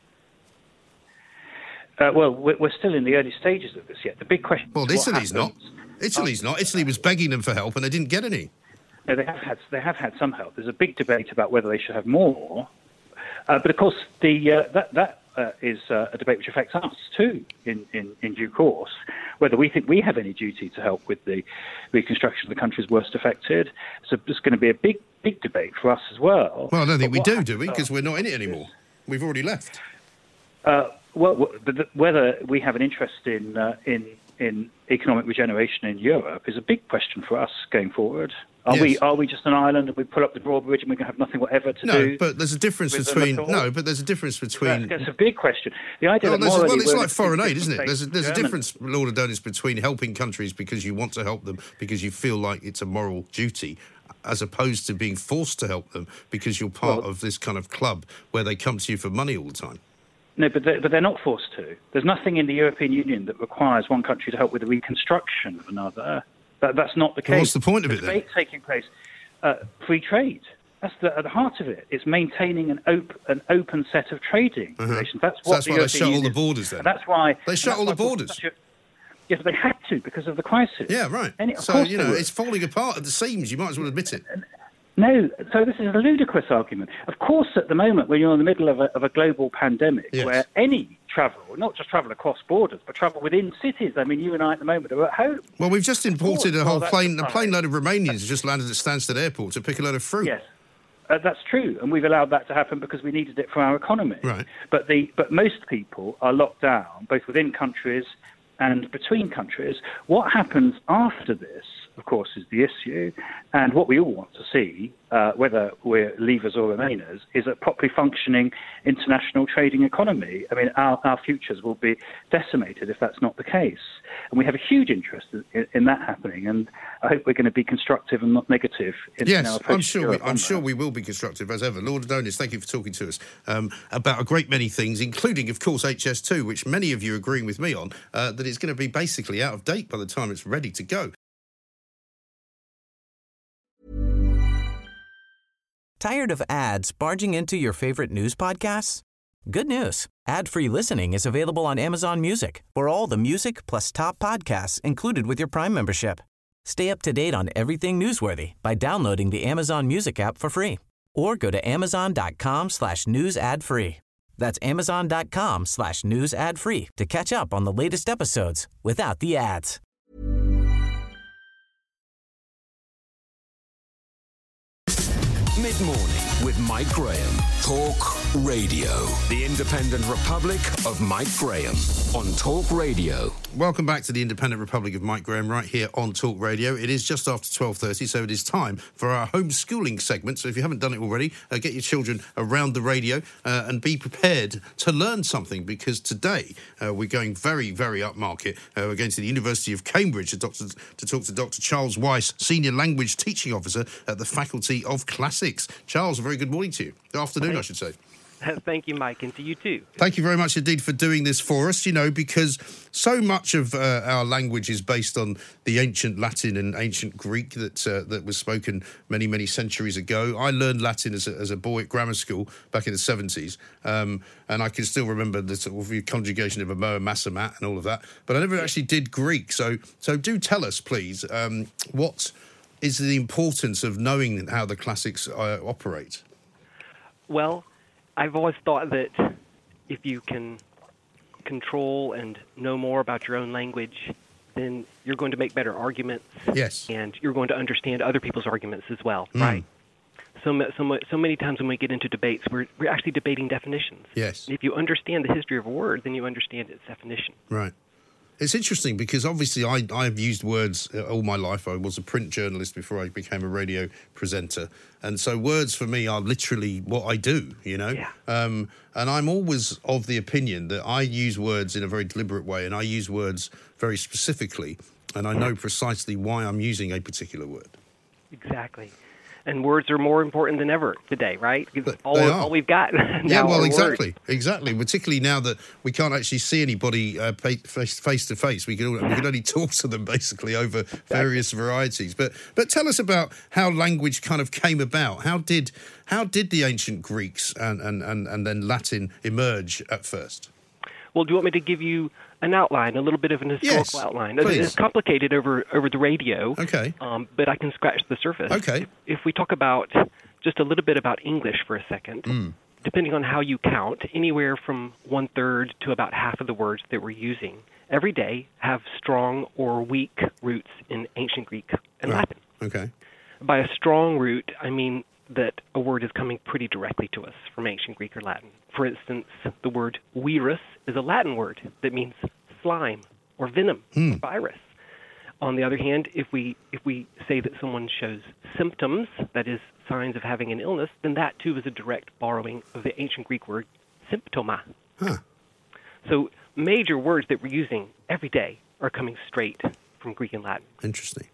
Uh, well, we're still in the early stages of this yet. The big question. Well, is Italy's not. Italy's not. Italy was begging them for help, and they didn't get any. No, they have had. They have had some help. There's a big debate about whether they should have more, uh, but of course, the uh, that that. Uh, is uh, a debate which affects us too in, in, in due course, whether we think we have any duty to help with the reconstruction of the countries worst affected. So there's going to be a big, big debate for us as well. Well, I don't think but we do, do we? Because we're not in it anymore. We've already left. Uh, well, but whether we have an interest in, uh, in, in economic regeneration in Europe is a big question for us going forward. Are yes. we are we just an island and we pull up the drawbridge and we can have nothing whatever to no, do? No, but there's a difference between no, but there's a difference between. That's, that's a big question. The idea no, that well, morally it's like foreign aid, isn't it? There's a, there's a German. difference, Lord Adonis, between helping countries because you want to help them because you feel like it's a moral duty, as opposed to being forced to help them because you're part well, of this kind of club where they come to you for money all the time. No, but they're, but they're not forced to. There's nothing in the European Union that requires one country to help with the reconstruction of another. That, that's not the case. Well, what's the point of the it then? Debate taking place. Uh, free trade. That's the, at the heart of it. It's maintaining an, op- an open set of trading uh-huh. relations. That's what so that's the why European they shut Union all the borders then? And that's why... They shut all the borders? A, yes, but they had to because of the crisis. Yeah, right. And it, so, you know, it's falling apart at the seams. You might as well admit it. No, so this is a ludicrous argument. Of course, at the moment, when you're in the middle of a, of a global pandemic, yes. where any travel, not just travel across borders, but travel within cities, I mean, you and I at the moment are at home. Well, we've just imported a whole well, plane, a plane load of Romanians just landed at Stansted Airport to pick a load of fruit. Yes. Uh, that's true, and we've allowed that to happen because we needed it for our economy. Right. But the but most people are locked down, both within countries and between countries. What happens after this, of course, is the issue, and what we all want to see, uh, whether we're leavers or remainers, is a properly functioning international trading economy. I mean, our, our futures will be decimated if that's not the case. And we have a huge interest in, in that happening, and I hope we're going to be constructive and not negative in, yes, in our approach I'm sure. to We, Europe I'm on sure that. we will be constructive as ever. Lord Adonis, thank you for talking to us um, about a great many things, including, of course, H S two, which many of you are agreeing with me on, uh, that it's going to be basically out of date by the time it's ready to go. Tired of ads barging into your favorite news podcasts? Good news. Ad-free listening is available on Amazon Music for all the music plus top podcasts included with your Prime membership. Stay up to date on everything newsworthy by downloading the Amazon Music app for free or go to amazon.com slash news ad free. That's amazon.com slash news ad free to catch up on the latest episodes without the ads. Mid-morning with Mike Graham. Talk Radio. The Independent Republic of Mike Graham on Talk Radio. Welcome back to the Independent Republic of Mike Graham right here on Talk Radio. It is just after twelve thirty, so it is time for our homeschooling segment. So if you haven't done it already, uh, get your children around the radio uh, and be prepared to learn something, because today uh, we're going very, very upmarket. Uh, we're going to the University of Cambridge to, doctor, to talk to Doctor Charles Weiss, Senior Language Teaching Officer at the Faculty of Classics. Charles, a very good morning to you. Good afternoon, Thank, I should say. Thank you, Mike, and to you too. Thank you very much indeed for doing this for us, you know, because so much of uh, our language is based on the ancient Latin and ancient Greek that uh, that was spoken many, many centuries ago. I learned Latin as a, as a boy at grammar school back in the seventies, um, and I can still remember the sort of conjugation of amo and masamat and all of that, but I never actually did Greek. So, so do tell us, please, um, what is the importance of knowing how the classics uh, operate? Well, I've always thought that if you can control and know more about your own language, then you're going to make better arguments. Yes. And you're going to understand other people's arguments as well, mm. right? So, so, so many times when we get into debates, we're, we're actually debating definitions. Yes. And if you understand the history of a word, then you understand its definition. Right. It's interesting because obviously I, I've used words all my life. I was a print journalist before I became a radio presenter. And so words for me are literally what I do, you know. Yeah. Um, and I'm always of the opinion that I use words in a very deliberate way, and I use words very specifically, and I know precisely why I'm using a particular word. Exactly. And words are more important than ever today, right? Because all, They are. all we've got now Yeah, well, are exactly, words. exactly. Particularly now that we can't actually see anybody uh, face, face to face, we can all, we can only talk to them basically over various varieties. But but tell us about how language kind of came about. How did how did the ancient Greeks and and, and, and then Latin emerge at first? Well, do you want me to give you an outline, a little bit of an historical Yes, outline? please. It's complicated over, over the radio, Okay. um, but I can scratch the surface. Okay. If, if we talk about just a little bit about English for a second, Mm. depending on how you count, anywhere from one-third to about half of the words that we're using every day have strong or weak roots in ancient Greek and Right. Latin. Okay. By a strong root, I mean that a word is coming pretty directly to us from ancient Greek or Latin. For instance, the word virus is a Latin word that means slime or venom Hmm. or virus. On the other hand, if we if we say that someone shows symptoms, that is, signs of having an illness, then that too is a direct borrowing of the ancient Greek word symptoma. Huh. So major words that we're using every day are coming straight from Greek and Latin. Interesting.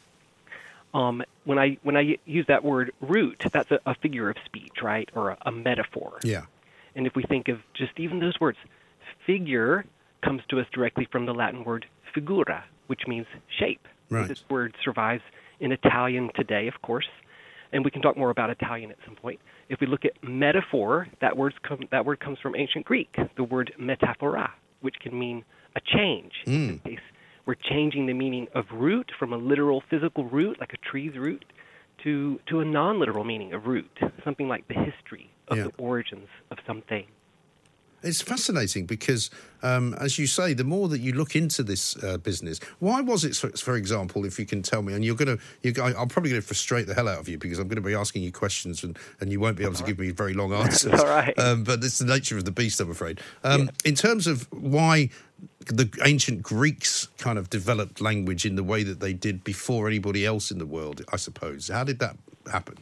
Um, when I when I use that word root, that's a, a figure of speech, right, or a, a metaphor. Yeah. And if we think of just even those words, figure comes to us directly from the Latin word figura, which means shape. Right. This word survives in Italian today, of course, and we can talk more about Italian at some point. If we look at metaphor, that, word's come, that word comes from ancient Greek, the word metaphora, which can mean a change. Mm. In this case, we're changing the meaning of root from a literal physical root, like a tree's root, to, to a non-literal meaning of root, something like the history of Yeah. the origins of something. It's fascinating because, um, as you say, the more that you look into this uh, business, why was it, so- for example, if you can tell me, and you're going to, you're, I- I'm probably going to frustrate the hell out of you because I'm going to be asking you questions and, and you won't be able to give me very long answers. All right. Um, but it's the nature of the beast, I'm afraid. Um, in terms of why the ancient Greeks kind of developed language in the way that they did before anybody else in the world, I suppose. How did that happen?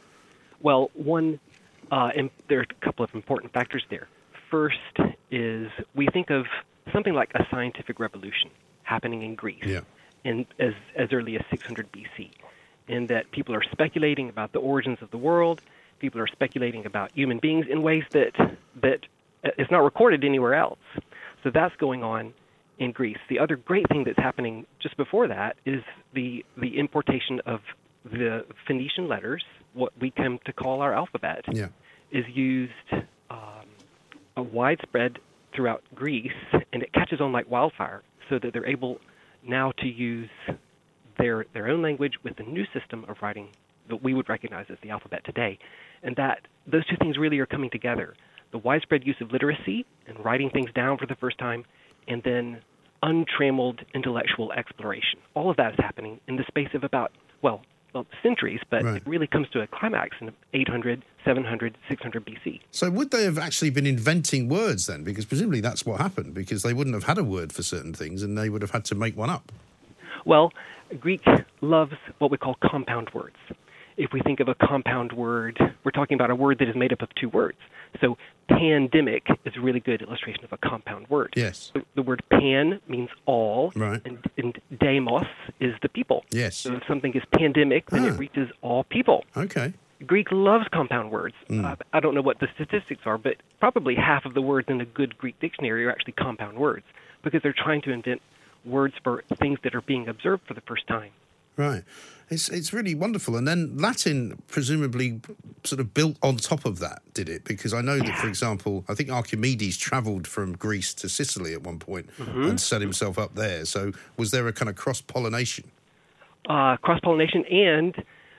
Well, one, uh, and there are a couple of important factors there. First is we think of something like a scientific revolution happening in Greece Yeah. in, as, as early as six hundred B C, in that people are speculating about the origins of the world, people are speculating about human beings in ways that, that is not recorded anywhere else. So that's going on in Greece. The other great thing that's happening just before that is the, the importation of the Phoenician letters, what we come to call our alphabet, Yeah. is used um, a widespread throughout Greece, and it catches on like wildfire, so that they're able now to use their their own language with the new system of writing that we would recognize as the alphabet today. And that those two things really are coming together. The widespread use of literacy and writing things down for the first time, and then untrammeled intellectual exploration. All of that is happening in the space of about, well, well, centuries, but Right. it really comes to a climax in eight hundred, seven hundred, six hundred B C. So would they have actually been inventing words then? Because presumably that's what happened, because they wouldn't have had a word for certain things and they would have had to make one up. Well, Greek loves what we call compound words. If we think of a compound word, we're talking about a word that is made up of two words. So pandemic is a really good illustration of a compound word. Yes. The, the word pan means all, Right. and, and demos is the people. Yes. So if something is pandemic, then Ah. it reaches all people. Okay. Greek loves compound words. Mm. Uh, I don't know what the statistics are, but probably half of the words in a good Greek dictionary are actually compound words because they're trying to invent words for things that are being observed for the first time. Right. It's it's really wonderful. And then Latin presumably sort of built on top of that, did it? Because I know that, for example, I think Archimedes travelled from Greece to Sicily at one point Mm-hmm. and set himself up there. So was there a kind of cross-pollination? Uh, cross-pollination, and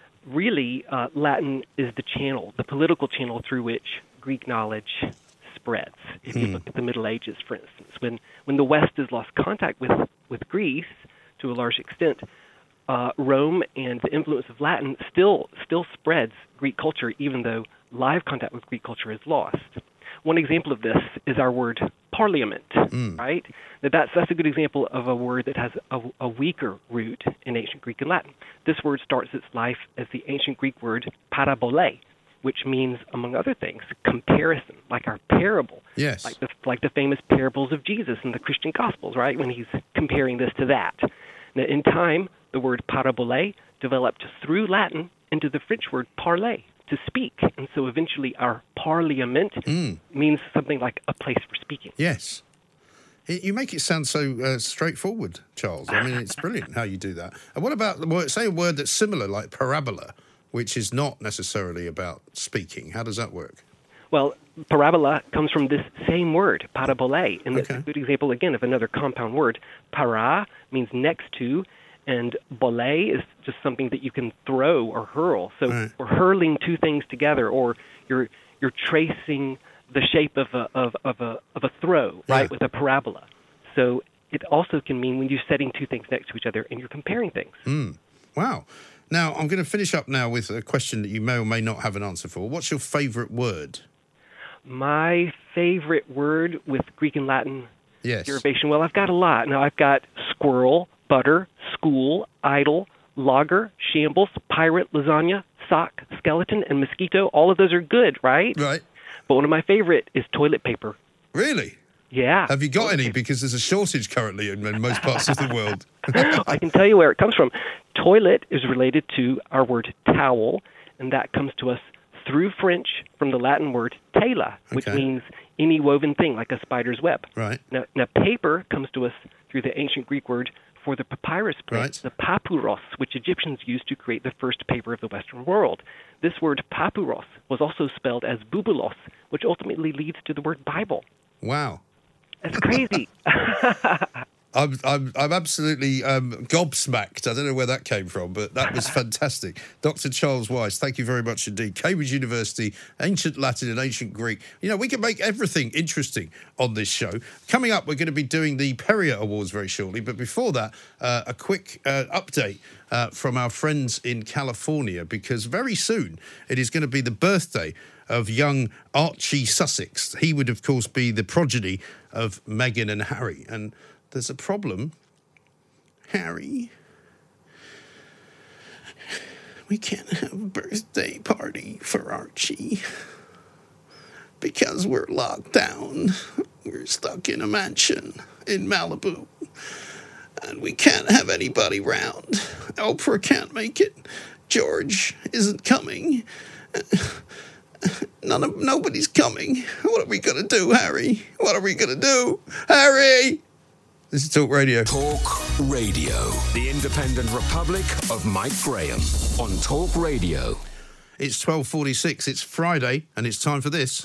really uh, Latin is the channel, the political channel through which Greek knowledge spreads. If you look at the Middle Ages, for instance, when, when the West has lost contact with, with Greece to a large extent, uh, Rome and the influence of Latin still still spreads Greek culture, even though live contact with Greek culture is lost. One example of this is our word parliament, right? Now that's, that's a good example of a word that has a, a weaker root in ancient Greek and Latin. This word starts its life as the ancient Greek word parabole, which means, among other things, comparison, like our parable. Yes. Like the, like the famous parables of Jesus in the Christian Gospels, right, when he's comparing this to that. Now, in time, the word parabole developed through Latin into the French word parler, to speak. And so eventually our parliament Mm. means something like a place for speaking. Yes. It- You make it sound so uh, straightforward, Charles. I mean, it's brilliant how you do that. And what about, the word, say a word that's similar, like parabola, which is not necessarily about speaking. How does that work? Well, parabola comes from this same word, parabole, and that's Okay. a good example, again, of another compound word. Para means next to, and bole is just something that you can throw or hurl. So Right. we're hurling two things together, or you're you're tracing the shape of a of, of a of a throw, right, Yeah. with a parabola. So it also can mean when you're setting two things next to each other and you're comparing things. Mm. Wow. Now, I'm going to finish up now with a question that you may or may not have an answer for. What's your favourite word? My favorite word with Greek and Latin Yes. derivation, well, I've got a lot. Now, I've got squirrel, butter, school, idol, logger, shambles, pirate, lasagna, sock, skeleton, and mosquito. All of those are good, right? Right. But one of my favorite is toilet paper. Really? Yeah. Have you got Toilet any? paper. Because there's a shortage currently in, in most parts of the world. I can tell you where it comes from. Toilet is related to our word towel, and that comes to us through French from the Latin word tela, which Okay. means any woven thing, like a spider's web. Right. Now, now, paper comes to us through the ancient Greek word for the papyrus plant, Right. the papyros, which Egyptians used to create the first paper of the Western world. This word papyros was also spelled as bubulos, which ultimately leads to the word Bible. Wow. That's crazy. I'm I'm I'm absolutely um, gobsmacked. I don't know where that came from, but that was fantastic. Doctor Charles Weiss, thank you very much indeed. Cambridge University, Ancient Latin and Ancient Greek. You know, we can make everything interesting on this show. Coming up, we're going to be doing the Perrier Awards very shortly, but before that, uh, a quick uh, update uh, from our friends in California, because very soon it is going to be the birthday of young Archie Sussex. He would, of course, be the progeny of Meghan and Harry. And there's a problem. Harry, we can't have a birthday party for Archie because we're locked down. We're stuck in a mansion in Malibu. And we can't have anybody round. Oprah can't make it. George isn't coming. None of nobody's coming. What are we gonna do, Harry? What are we gonna do, Harry? This is Talk Radio. Talk Radio. The Independent Republic of Mike Graham on Talk Radio. It's twelve forty-six. It's Friday, and it's time for this.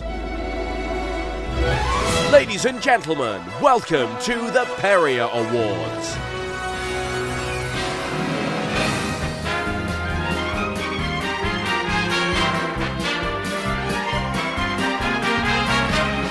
Ladies and gentlemen, welcome to the Perrier Awards. We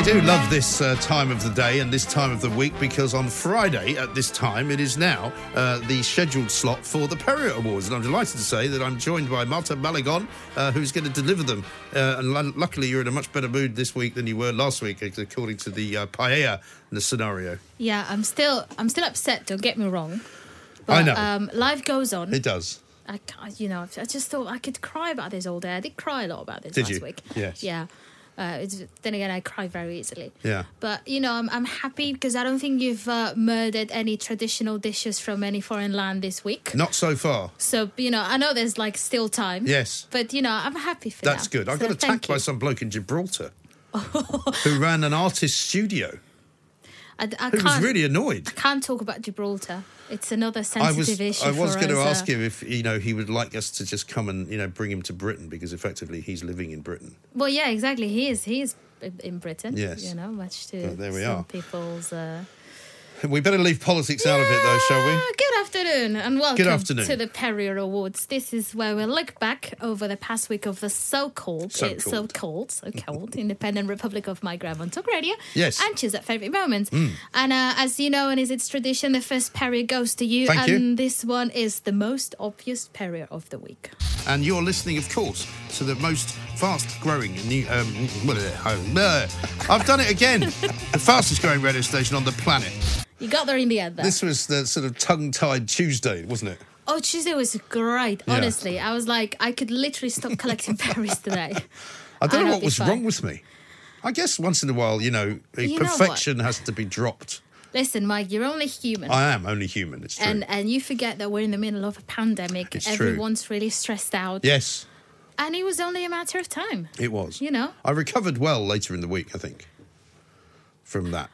We do love this uh, time of the day and this time of the week because on Friday at this time it is now uh, the scheduled slot for the Perrier Awards, and I'm delighted to say that I'm joined by Marta Malagon, uh, who's going to deliver them. Uh, and l- luckily you're in a much better mood this week than you were last week, according to the uh, paella the scenario. Yeah, I'm still I'm still upset. Don't get me wrong. But, I know. Um, life goes on. It does. I, can't- you know, I just thought I could cry about this all day. I did cry a lot about this Did last you? week. Yes. Yeah. Uh, it's, then again, I cry very easily. Yeah. But, you know, I'm, I'm happy because I don't think you've uh, murdered any traditional dishes from any foreign land this week. Not so far. So, you know, I know there's, like, still time. Yes. But, you know, I'm happy for That's that. good. I So got thank attacked by you. some bloke in Gibraltar who ran an artist studio. I, I Who was can't, really annoyed. I can't talk about Gibraltar. It's another I sensitive was issue I was for going to us, uh, ask him if you know he would like us to just come and you know bring him to Britain because effectively he's living in Britain. Well, yeah, exactly. He is. He is in Britain. Yes. You know, much to Well, there we some are. people's. Uh... We better leave politics out of it though, shall we? Good afternoon and welcome afternoon. to the Perrier Awards. This is where we look back over the past week of the so-called, So-called. uh, so-called, so-called Independent Republic of My Graham on Talk Radio. Yes. And choose that favourite moment. Mm. And uh, as you know, and as it's tradition, the first Perrier goes to you. Thank and you. this one is the most obvious Perrier of the week. And you're listening, of course, to the most fast-growing new. Um, what is it? Oh, uh, I've done it again. The fastest-growing radio station on the planet. You got there in the end, though. This was the sort of tongue-tied Tuesday, wasn't it? Oh, Tuesday was great, Yeah. honestly. I was like, I could literally stop collecting berries today. I don't And know I'll what be was fine. wong with me. I guess once in a while, you know, You know what? perfection has to be dropped. Listen, Mike, you're only human. I am only human, it's true. and and you forget that we're in the middle of a pandemic. It's true. Everyone's really stressed out. Yes, And it was only a matter of time. it was. You know? I recovered well later in the week, I think, from that.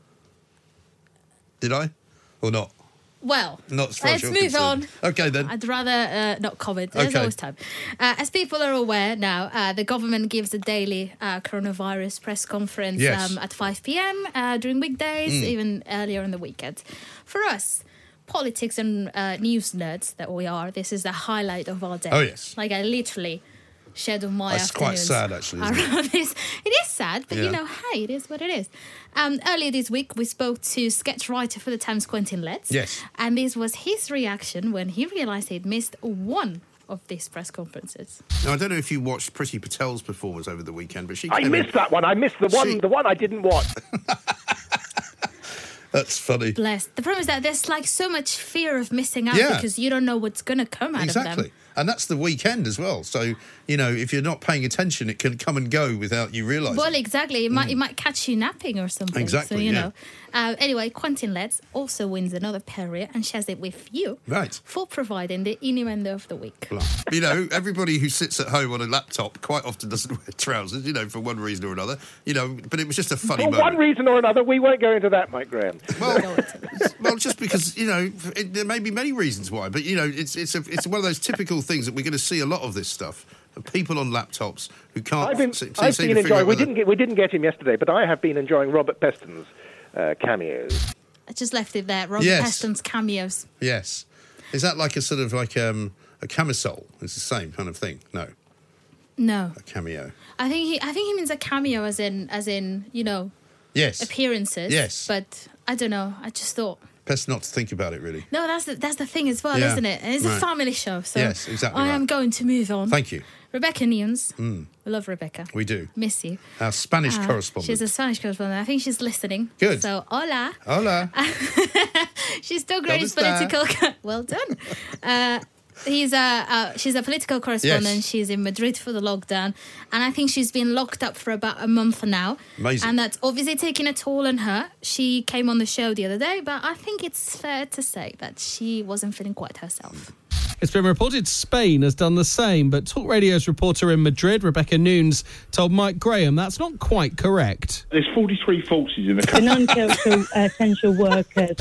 Did I? Or not? Well, Not as far as let's you're move on. concerned. Okay, then. I'd rather uh, not comment. There's Okay. always time. Uh, as people are aware now, uh, the government gives a daily uh, coronavirus press conference Yes. um, at five p.m. Uh, during weekdays, Mm. even earlier on the weekend. For us, politics and uh, news nerds that we are, this is the highlight of our day. Oh, yes. Like, I literally shed on my That's quite afternoons sad, actually, isn't it? around this. It is sad, but Yeah. you know, hey, it is what it is. Um, earlier this week, we spoke to sketch writer for the Times, Quentin Letts. Yes. And this was his reaction when he realised he'd missed one of these press conferences. Now, I don't know if you watched Priti Patel's performance over the weekend, but she I came missed in- that one. I missed the one. She- The one I didn't watch. That's funny. Bless. The problem is that there's like so much fear of missing out Yeah. because you don't know what's going to come out of Exactly. them. And that's the weekend as well. So, you know, if you're not paying attention, it can come and go without you realising. Well, exactly. It might it might catch you napping or something. Exactly, So, you yeah. know. Uh, anyway, Quentin Letts also wins another Perrier and shares it with you Right. for providing the innuendo of the week. You know, everybody who sits at home on a laptop quite often doesn't wear trousers, you know, for one reason or another. You know, but it was just a funny For moment. one reason or another, we won't go into that, Mike Graham. Well, well, just because you know, it, there may be many reasons why, but you know, it's it's a, it's one of those typical things that we're going to see a lot of this stuff. People on laptops who can't. I've been, se- I've seem been to figure out enjoying. We whether- didn't get we didn't get him yesterday, but I have been enjoying Robert Peston's uh, cameos. I just left it there. Robert Yes. Peston's cameos. Yes, is that like a sort of like um, a camisole? It's the same kind of thing. No, No, a cameo. I think he. I think he means a cameo, as in, as in, you know, Yes, appearances. Yes. But I don't know. I just thought. best not to think about it really. No, that's the, that's the thing as well, Yeah. isn't it? And it's Right. a family show, so Yes, exactly I right. am going to move on. Thank you. Rebecca Nunes. Mm, We love Rebecca. we do. Miss you. Our Spanish Uh, correspondent. She's a Spanish correspondent. I think she's listening. Good. So, hola. Hola. She's still ¿Cómo Grace's está? political. Well done. Uh, he's a. Uh, she's a political correspondent. Yes. She's in Madrid for the lockdown, and I think she's been locked up for about a month now. Amazing. And that's obviously taking a toll on her. She came on the show the other day, but I think it's fair to say that she wasn't feeling quite herself. It's been reported Spain has done the same, but Talk Radio's reporter in Madrid, Rebecca Nunes, told Mike Graham that's not quite correct. There's forty-three forces in the The country. non-essential essential workers.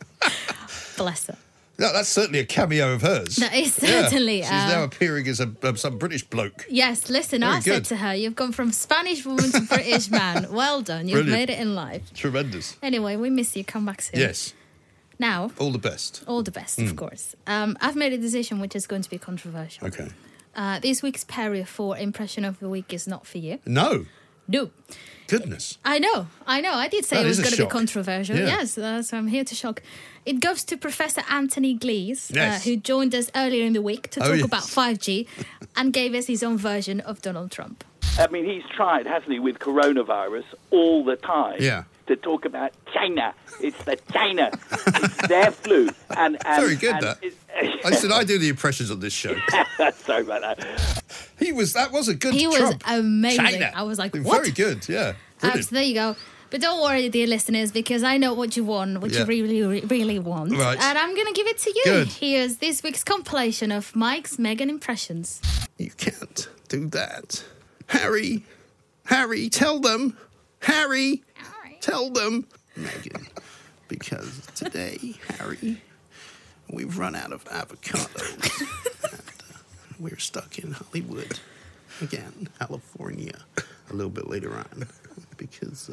Bless her. No, that's certainly a cameo of hers. That is Yeah. certainly. She's uh, now appearing as a um, some British bloke. Yes, listen, Very I said good. to her, you've gone from Spanish woman to British man. Well done. You've Brilliant. made it in life. Tremendous. Anyway, we miss you. Come back soon. Yes. Now, All the best. all the best, Mm. of course. Um, I've made a decision which is going to be controversial. Okay. Uh, this week's Perrier for Impression of the Week is not for you. No. No. Goodness. I know, I know. I did say That it was is a going to be shock. controversial. Yeah. Yes, uh, so I'm here to shock. It goes to Professor Anthony Glees, Yes. uh, who joined us earlier in the week to Oh, talk yes. about five G and gave us his own version of Donald Trump. I mean, he's tried, hasn't he, with coronavirus all the time Yeah. to talk about China. It's the China. It's their flu. And, and Very good, and that. it's- I said I do the impressions on this show. Sorry about that. He was. That was a good He was Trump. amazing. China. I was like, Very what? good, yeah. Um, Brilliant. so there you go. But don't worry, dear listeners, because I know what you want, what Yeah. you really, re- really want. Right. And I'm going to give it to you. Good. Here's this week's compilation of Mike's Meghan impressions. You can't do that. Harry, Harry, tell them. Harry, tell them. Meghan, because today, Harry, we've run out of avocados. and, uh, we're stuck in Hollywood again, California, a little bit later on, because uh,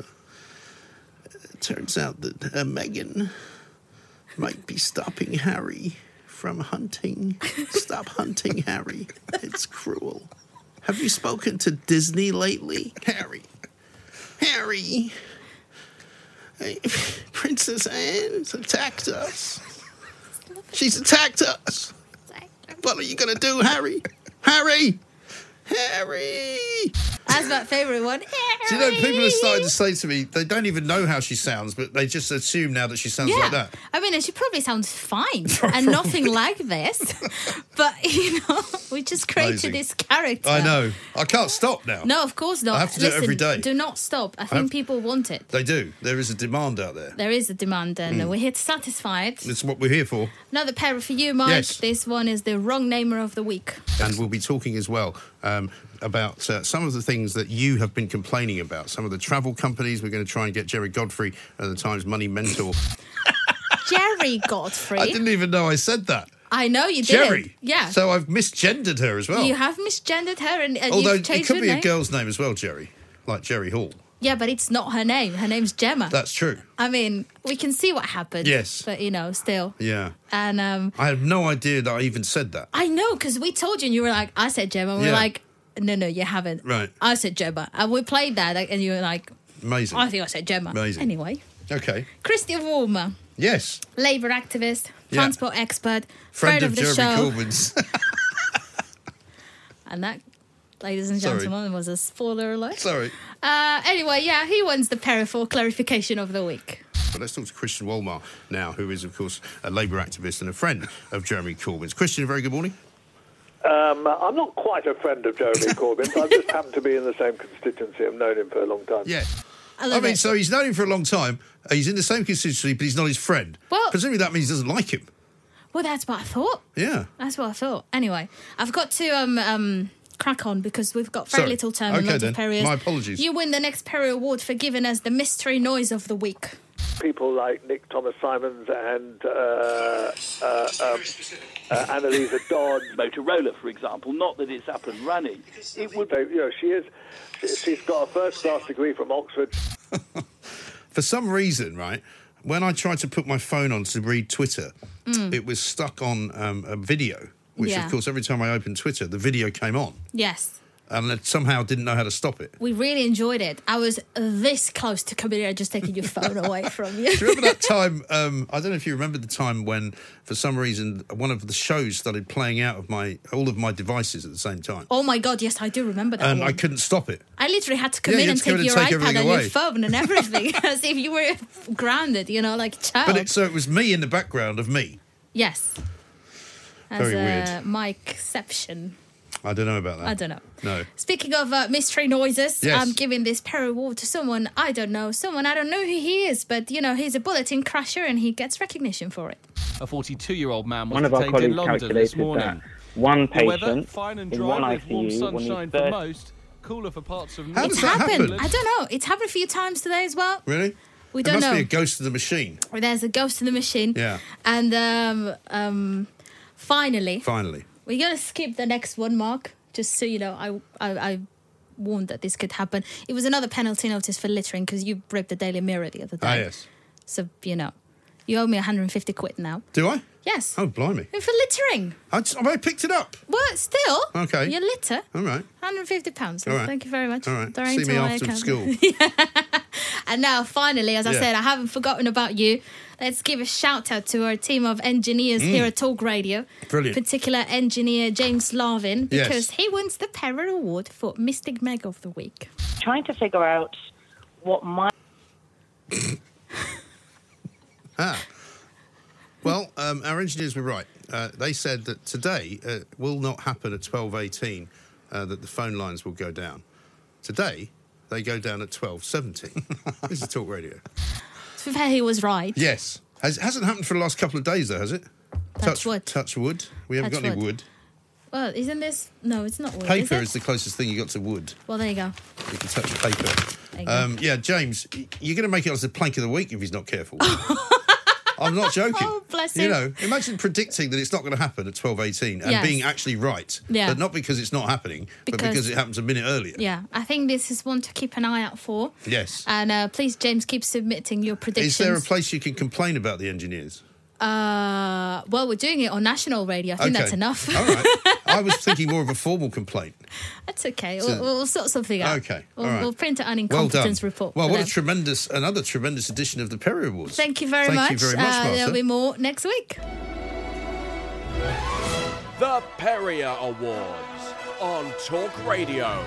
it turns out that uh, Meghan might be stopping Harry from hunting. Stop hunting, Harry. It's cruel. Have you spoken to Disney lately, Harry? Harry, hey, Princess Anne's attacked us. She's attacked us. What are you going to do, Harry? Harry! Harry! That's my favourite one. Do you know, people have started to say to me, they don't even know how she sounds, but they just assume now that she sounds Yeah. like that. I mean, and she probably sounds fine and nothing like this. But, you know, we just created Amazing. this character. I know. I can't stop now. No, of course not. I have to do it Listen, every day. Do not stop. I think have- people want it. They do. There is a demand out there. There is a demand, and Mm. we're here to satisfy it. That's what we're here for. Another pair for you, Mike. Yes. This one is the wrong namer of the week. And we'll be talking as well um, about uh, some of the things that you have been complaining about. Some of the travel companies. We're going to try and get Jerry Godfrey, at the Times Money Mentor. Jerry Godfrey. I didn't even know I said that. I know you did. Jerry. Yeah. So I've misgendered her as well. You have misgendered her, and, and Although you've it changed could her be name. a girl's name as well, Jerry. Like Jerry Hall. Yeah, but it's not her name. Her name's Gemma. That's true. I mean, we can see what happened. Yes. But, you know, still. Yeah. And um, I had no idea that I even said that. I know, because we told you, and you were like, I said Gemma. And we Yeah. were like, no, no, you haven't. Right. I said Gemma. And we played that, and you were like, Amazing. I think I said Gemma. Amazing. Anyway. Okay. Christy Warmer, Yes. Labour activist, Yeah. transport expert, Friend, friend, of, of, the Jeremy show. Corbyn's. And that, ladies and Sorry. gentlemen, was a spoiler alert. Sorry. Uh, anyway, yeah, he wins the pair for clarification of the week. But let's talk to Christian Wolmar now, who is, of course, a Labour activist and a friend of Jeremy Corbyn's. Christian, a very good morning. Um, I'm not quite a friend of Jeremy Corbyn, but I just happen to be in the same constituency. I've known him for a long time. Yeah. I I, love mean, it. so he's known him for a long time. uh, He's in the same constituency, but he's not his friend. Well- Presumably that means he doesn't like him. Well, that's what I thought. Yeah. That's what I thought. Anyway, I've got to um, um, crack on because we've got very Sorry. little time and Okay, lots then. of Perriers. My apologies. You win the next Perrier Award for giving us the mystery noise of the week. People like Nick Thomas Simons and uh, uh, um, uh, Annalisa Dodd. Motorola, for example, not that it's up and running. It would, you know, she is. She, she's got a first-class degree from Oxford. For some reason, right, when I tried to put my phone on to read Twitter, Mm. it was stuck on um, a video, which, Yeah. of course, every time I opened Twitter, the video came on. Yes. And I somehow didn't know how to stop it. We really enjoyed it. I was this close to coming here and just taking your phone away from you. Do you remember that time? Um, I don't know if you remember the time when, for some reason, one of the shows started playing out of my all of my devices at the same time, Oh my God, yes, I do remember that and one. I couldn't stop it. I literally had to come Yeah, in you and had to come take in your and take iPad and everything your away. phone and everything as if you were grounded, you know, like a child. But it, so it was me in the background of me. Yes. As Very a weird. Mikeception. I don't know about that. I don't know. No. Speaking of uh, mystery noises, Yes. I'm giving this Perry Award to someone I don't know. Someone I don't know who he is, but, you know, he's a bulletin crasher and he gets recognition for it. A forty-two-year-old man was One of our detained in colleagues London this calculated morning. that one The weather, patient fine and in dry one with warm I C U will need sunshine for thirty most, cooler for parts of How north. does It's that happened. happen? I don't know. It's happened a few times today as well. Really? We There don't must know. be a ghost of the machine. There's a ghost in the machine. Yeah. And um, um, finally, Finally. we're going to skip the next one, Mark, just so you know. I, I, I warned that this could happen. It was another penalty notice for littering because you ripped the Daily Mirror the other day. Ah, yes. So, you know, you owe me one hundred fifty quid now. Do I? Yes. Oh, blimey. For littering. I, I picked it up. Well, still. Okay. You litter. All right. one hundred fifty pounds. All right. Thank you very much. All right. Donating See me to my after account. school. And now, finally, as I Yeah. said, I haven't forgotten about you. Let's give a shout out to our team of engineers Mm. here at Talk Radio. Brilliant. Particular engineer James Larvin, Yes. because he wins the Perrier Award for Mystic Meg of the Week. Trying to figure out what my... Ah. Well, um, our engineers were right. Uh, they said that today uh, will not happen at twelve eighteen, uh, that the phone lines will go down. Today, they go down at twelve seventeen. This is Talk Radio. To be fair, he was right. Yes. Has, hasn't happened for the last couple of days, though, has it? Touch wood. Touch wood. We haven't Touch got any wood. wood. Well, isn't this... No, it's not wood, Paper is it? is the closest thing you got to wood. Well, there you go. You can touch paper. There you go. Um, yeah, James, y- you're going to make it as the plank of the week if he's not careful. I'm not joking. Oh, bless You him. know, imagine predicting that it's not going to happen at twelve eighteen and Yes. being actually right. Yeah. But not because it's not happening, but Because- because it happens a minute earlier. Yeah, I think this is one to keep an eye out for. Yes. And uh, please, James, keep submitting your predictions. Is there a place you can complain about the engineers? Uh, well, we're doing it on national radio. I think Okay. that's enough. All right. I was thinking more of a formal complaint. That's okay. So- We'll, we'll sort something out. Okay. We'll, All right. we'll print an Well done. incompetence report. Well, for what a them. tremendous, another tremendous edition of the Perrier Awards. Thank you very Thank much. you very much, uh, Martha. There'll be more next week. The Perrier Awards on Talk Radio.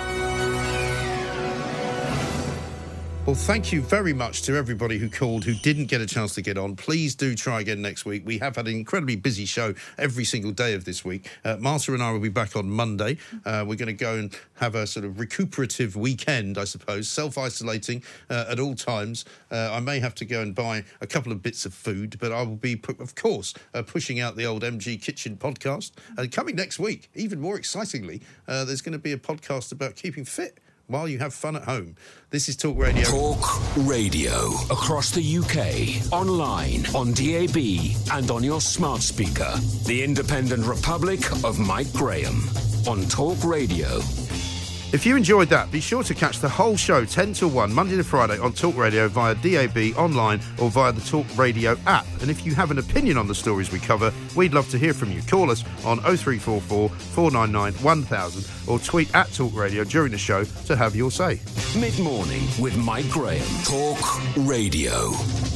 Well, thank you very much to everybody who called who didn't get a chance to get on. Please do try again next week. We have had an incredibly busy show every single day of this week. Uh, Martha and I will be back on Monday. Uh, we're going to go and have a sort of recuperative weekend, I suppose, self-isolating uh, at all times. Uh, I may have to go and buy a couple of bits of food, but I will be, pu- of course, uh, pushing out the old M G Kitchen podcast. And coming next week, even more excitingly, uh, there's going to be a podcast about keeping fit while you have fun at home. This is Talk Radio. Talk Radio. Across the U K. Online, on D A B, and on your smart speaker. The Independent Republic of Mike Graham. On Talk Radio. If you enjoyed that, be sure to catch the whole show ten till one, Monday to Friday on Talk Radio via D A B, online or via the Talk Radio app. And if you have an opinion on the stories we cover, we'd love to hear from you. Call us on oh three four four, four nine nine, one thousand or tweet at Talk Radio during the show to have your say. Mid-morning with Mike Graham. Talk Radio.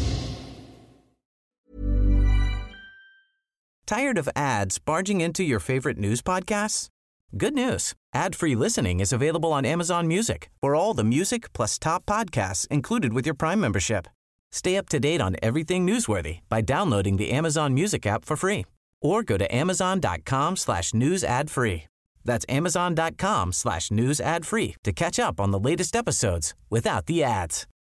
Tired of ads barging into your favorite news podcasts? Good news. Ad-free listening is available on Amazon Music for all the music plus top podcasts included with your Prime membership. Stay up to date on everything newsworthy by downloading the Amazon Music app for free or go to amazon.com slash news ad free. That's amazon.com slash news ad free to catch up on the latest episodes without the ads.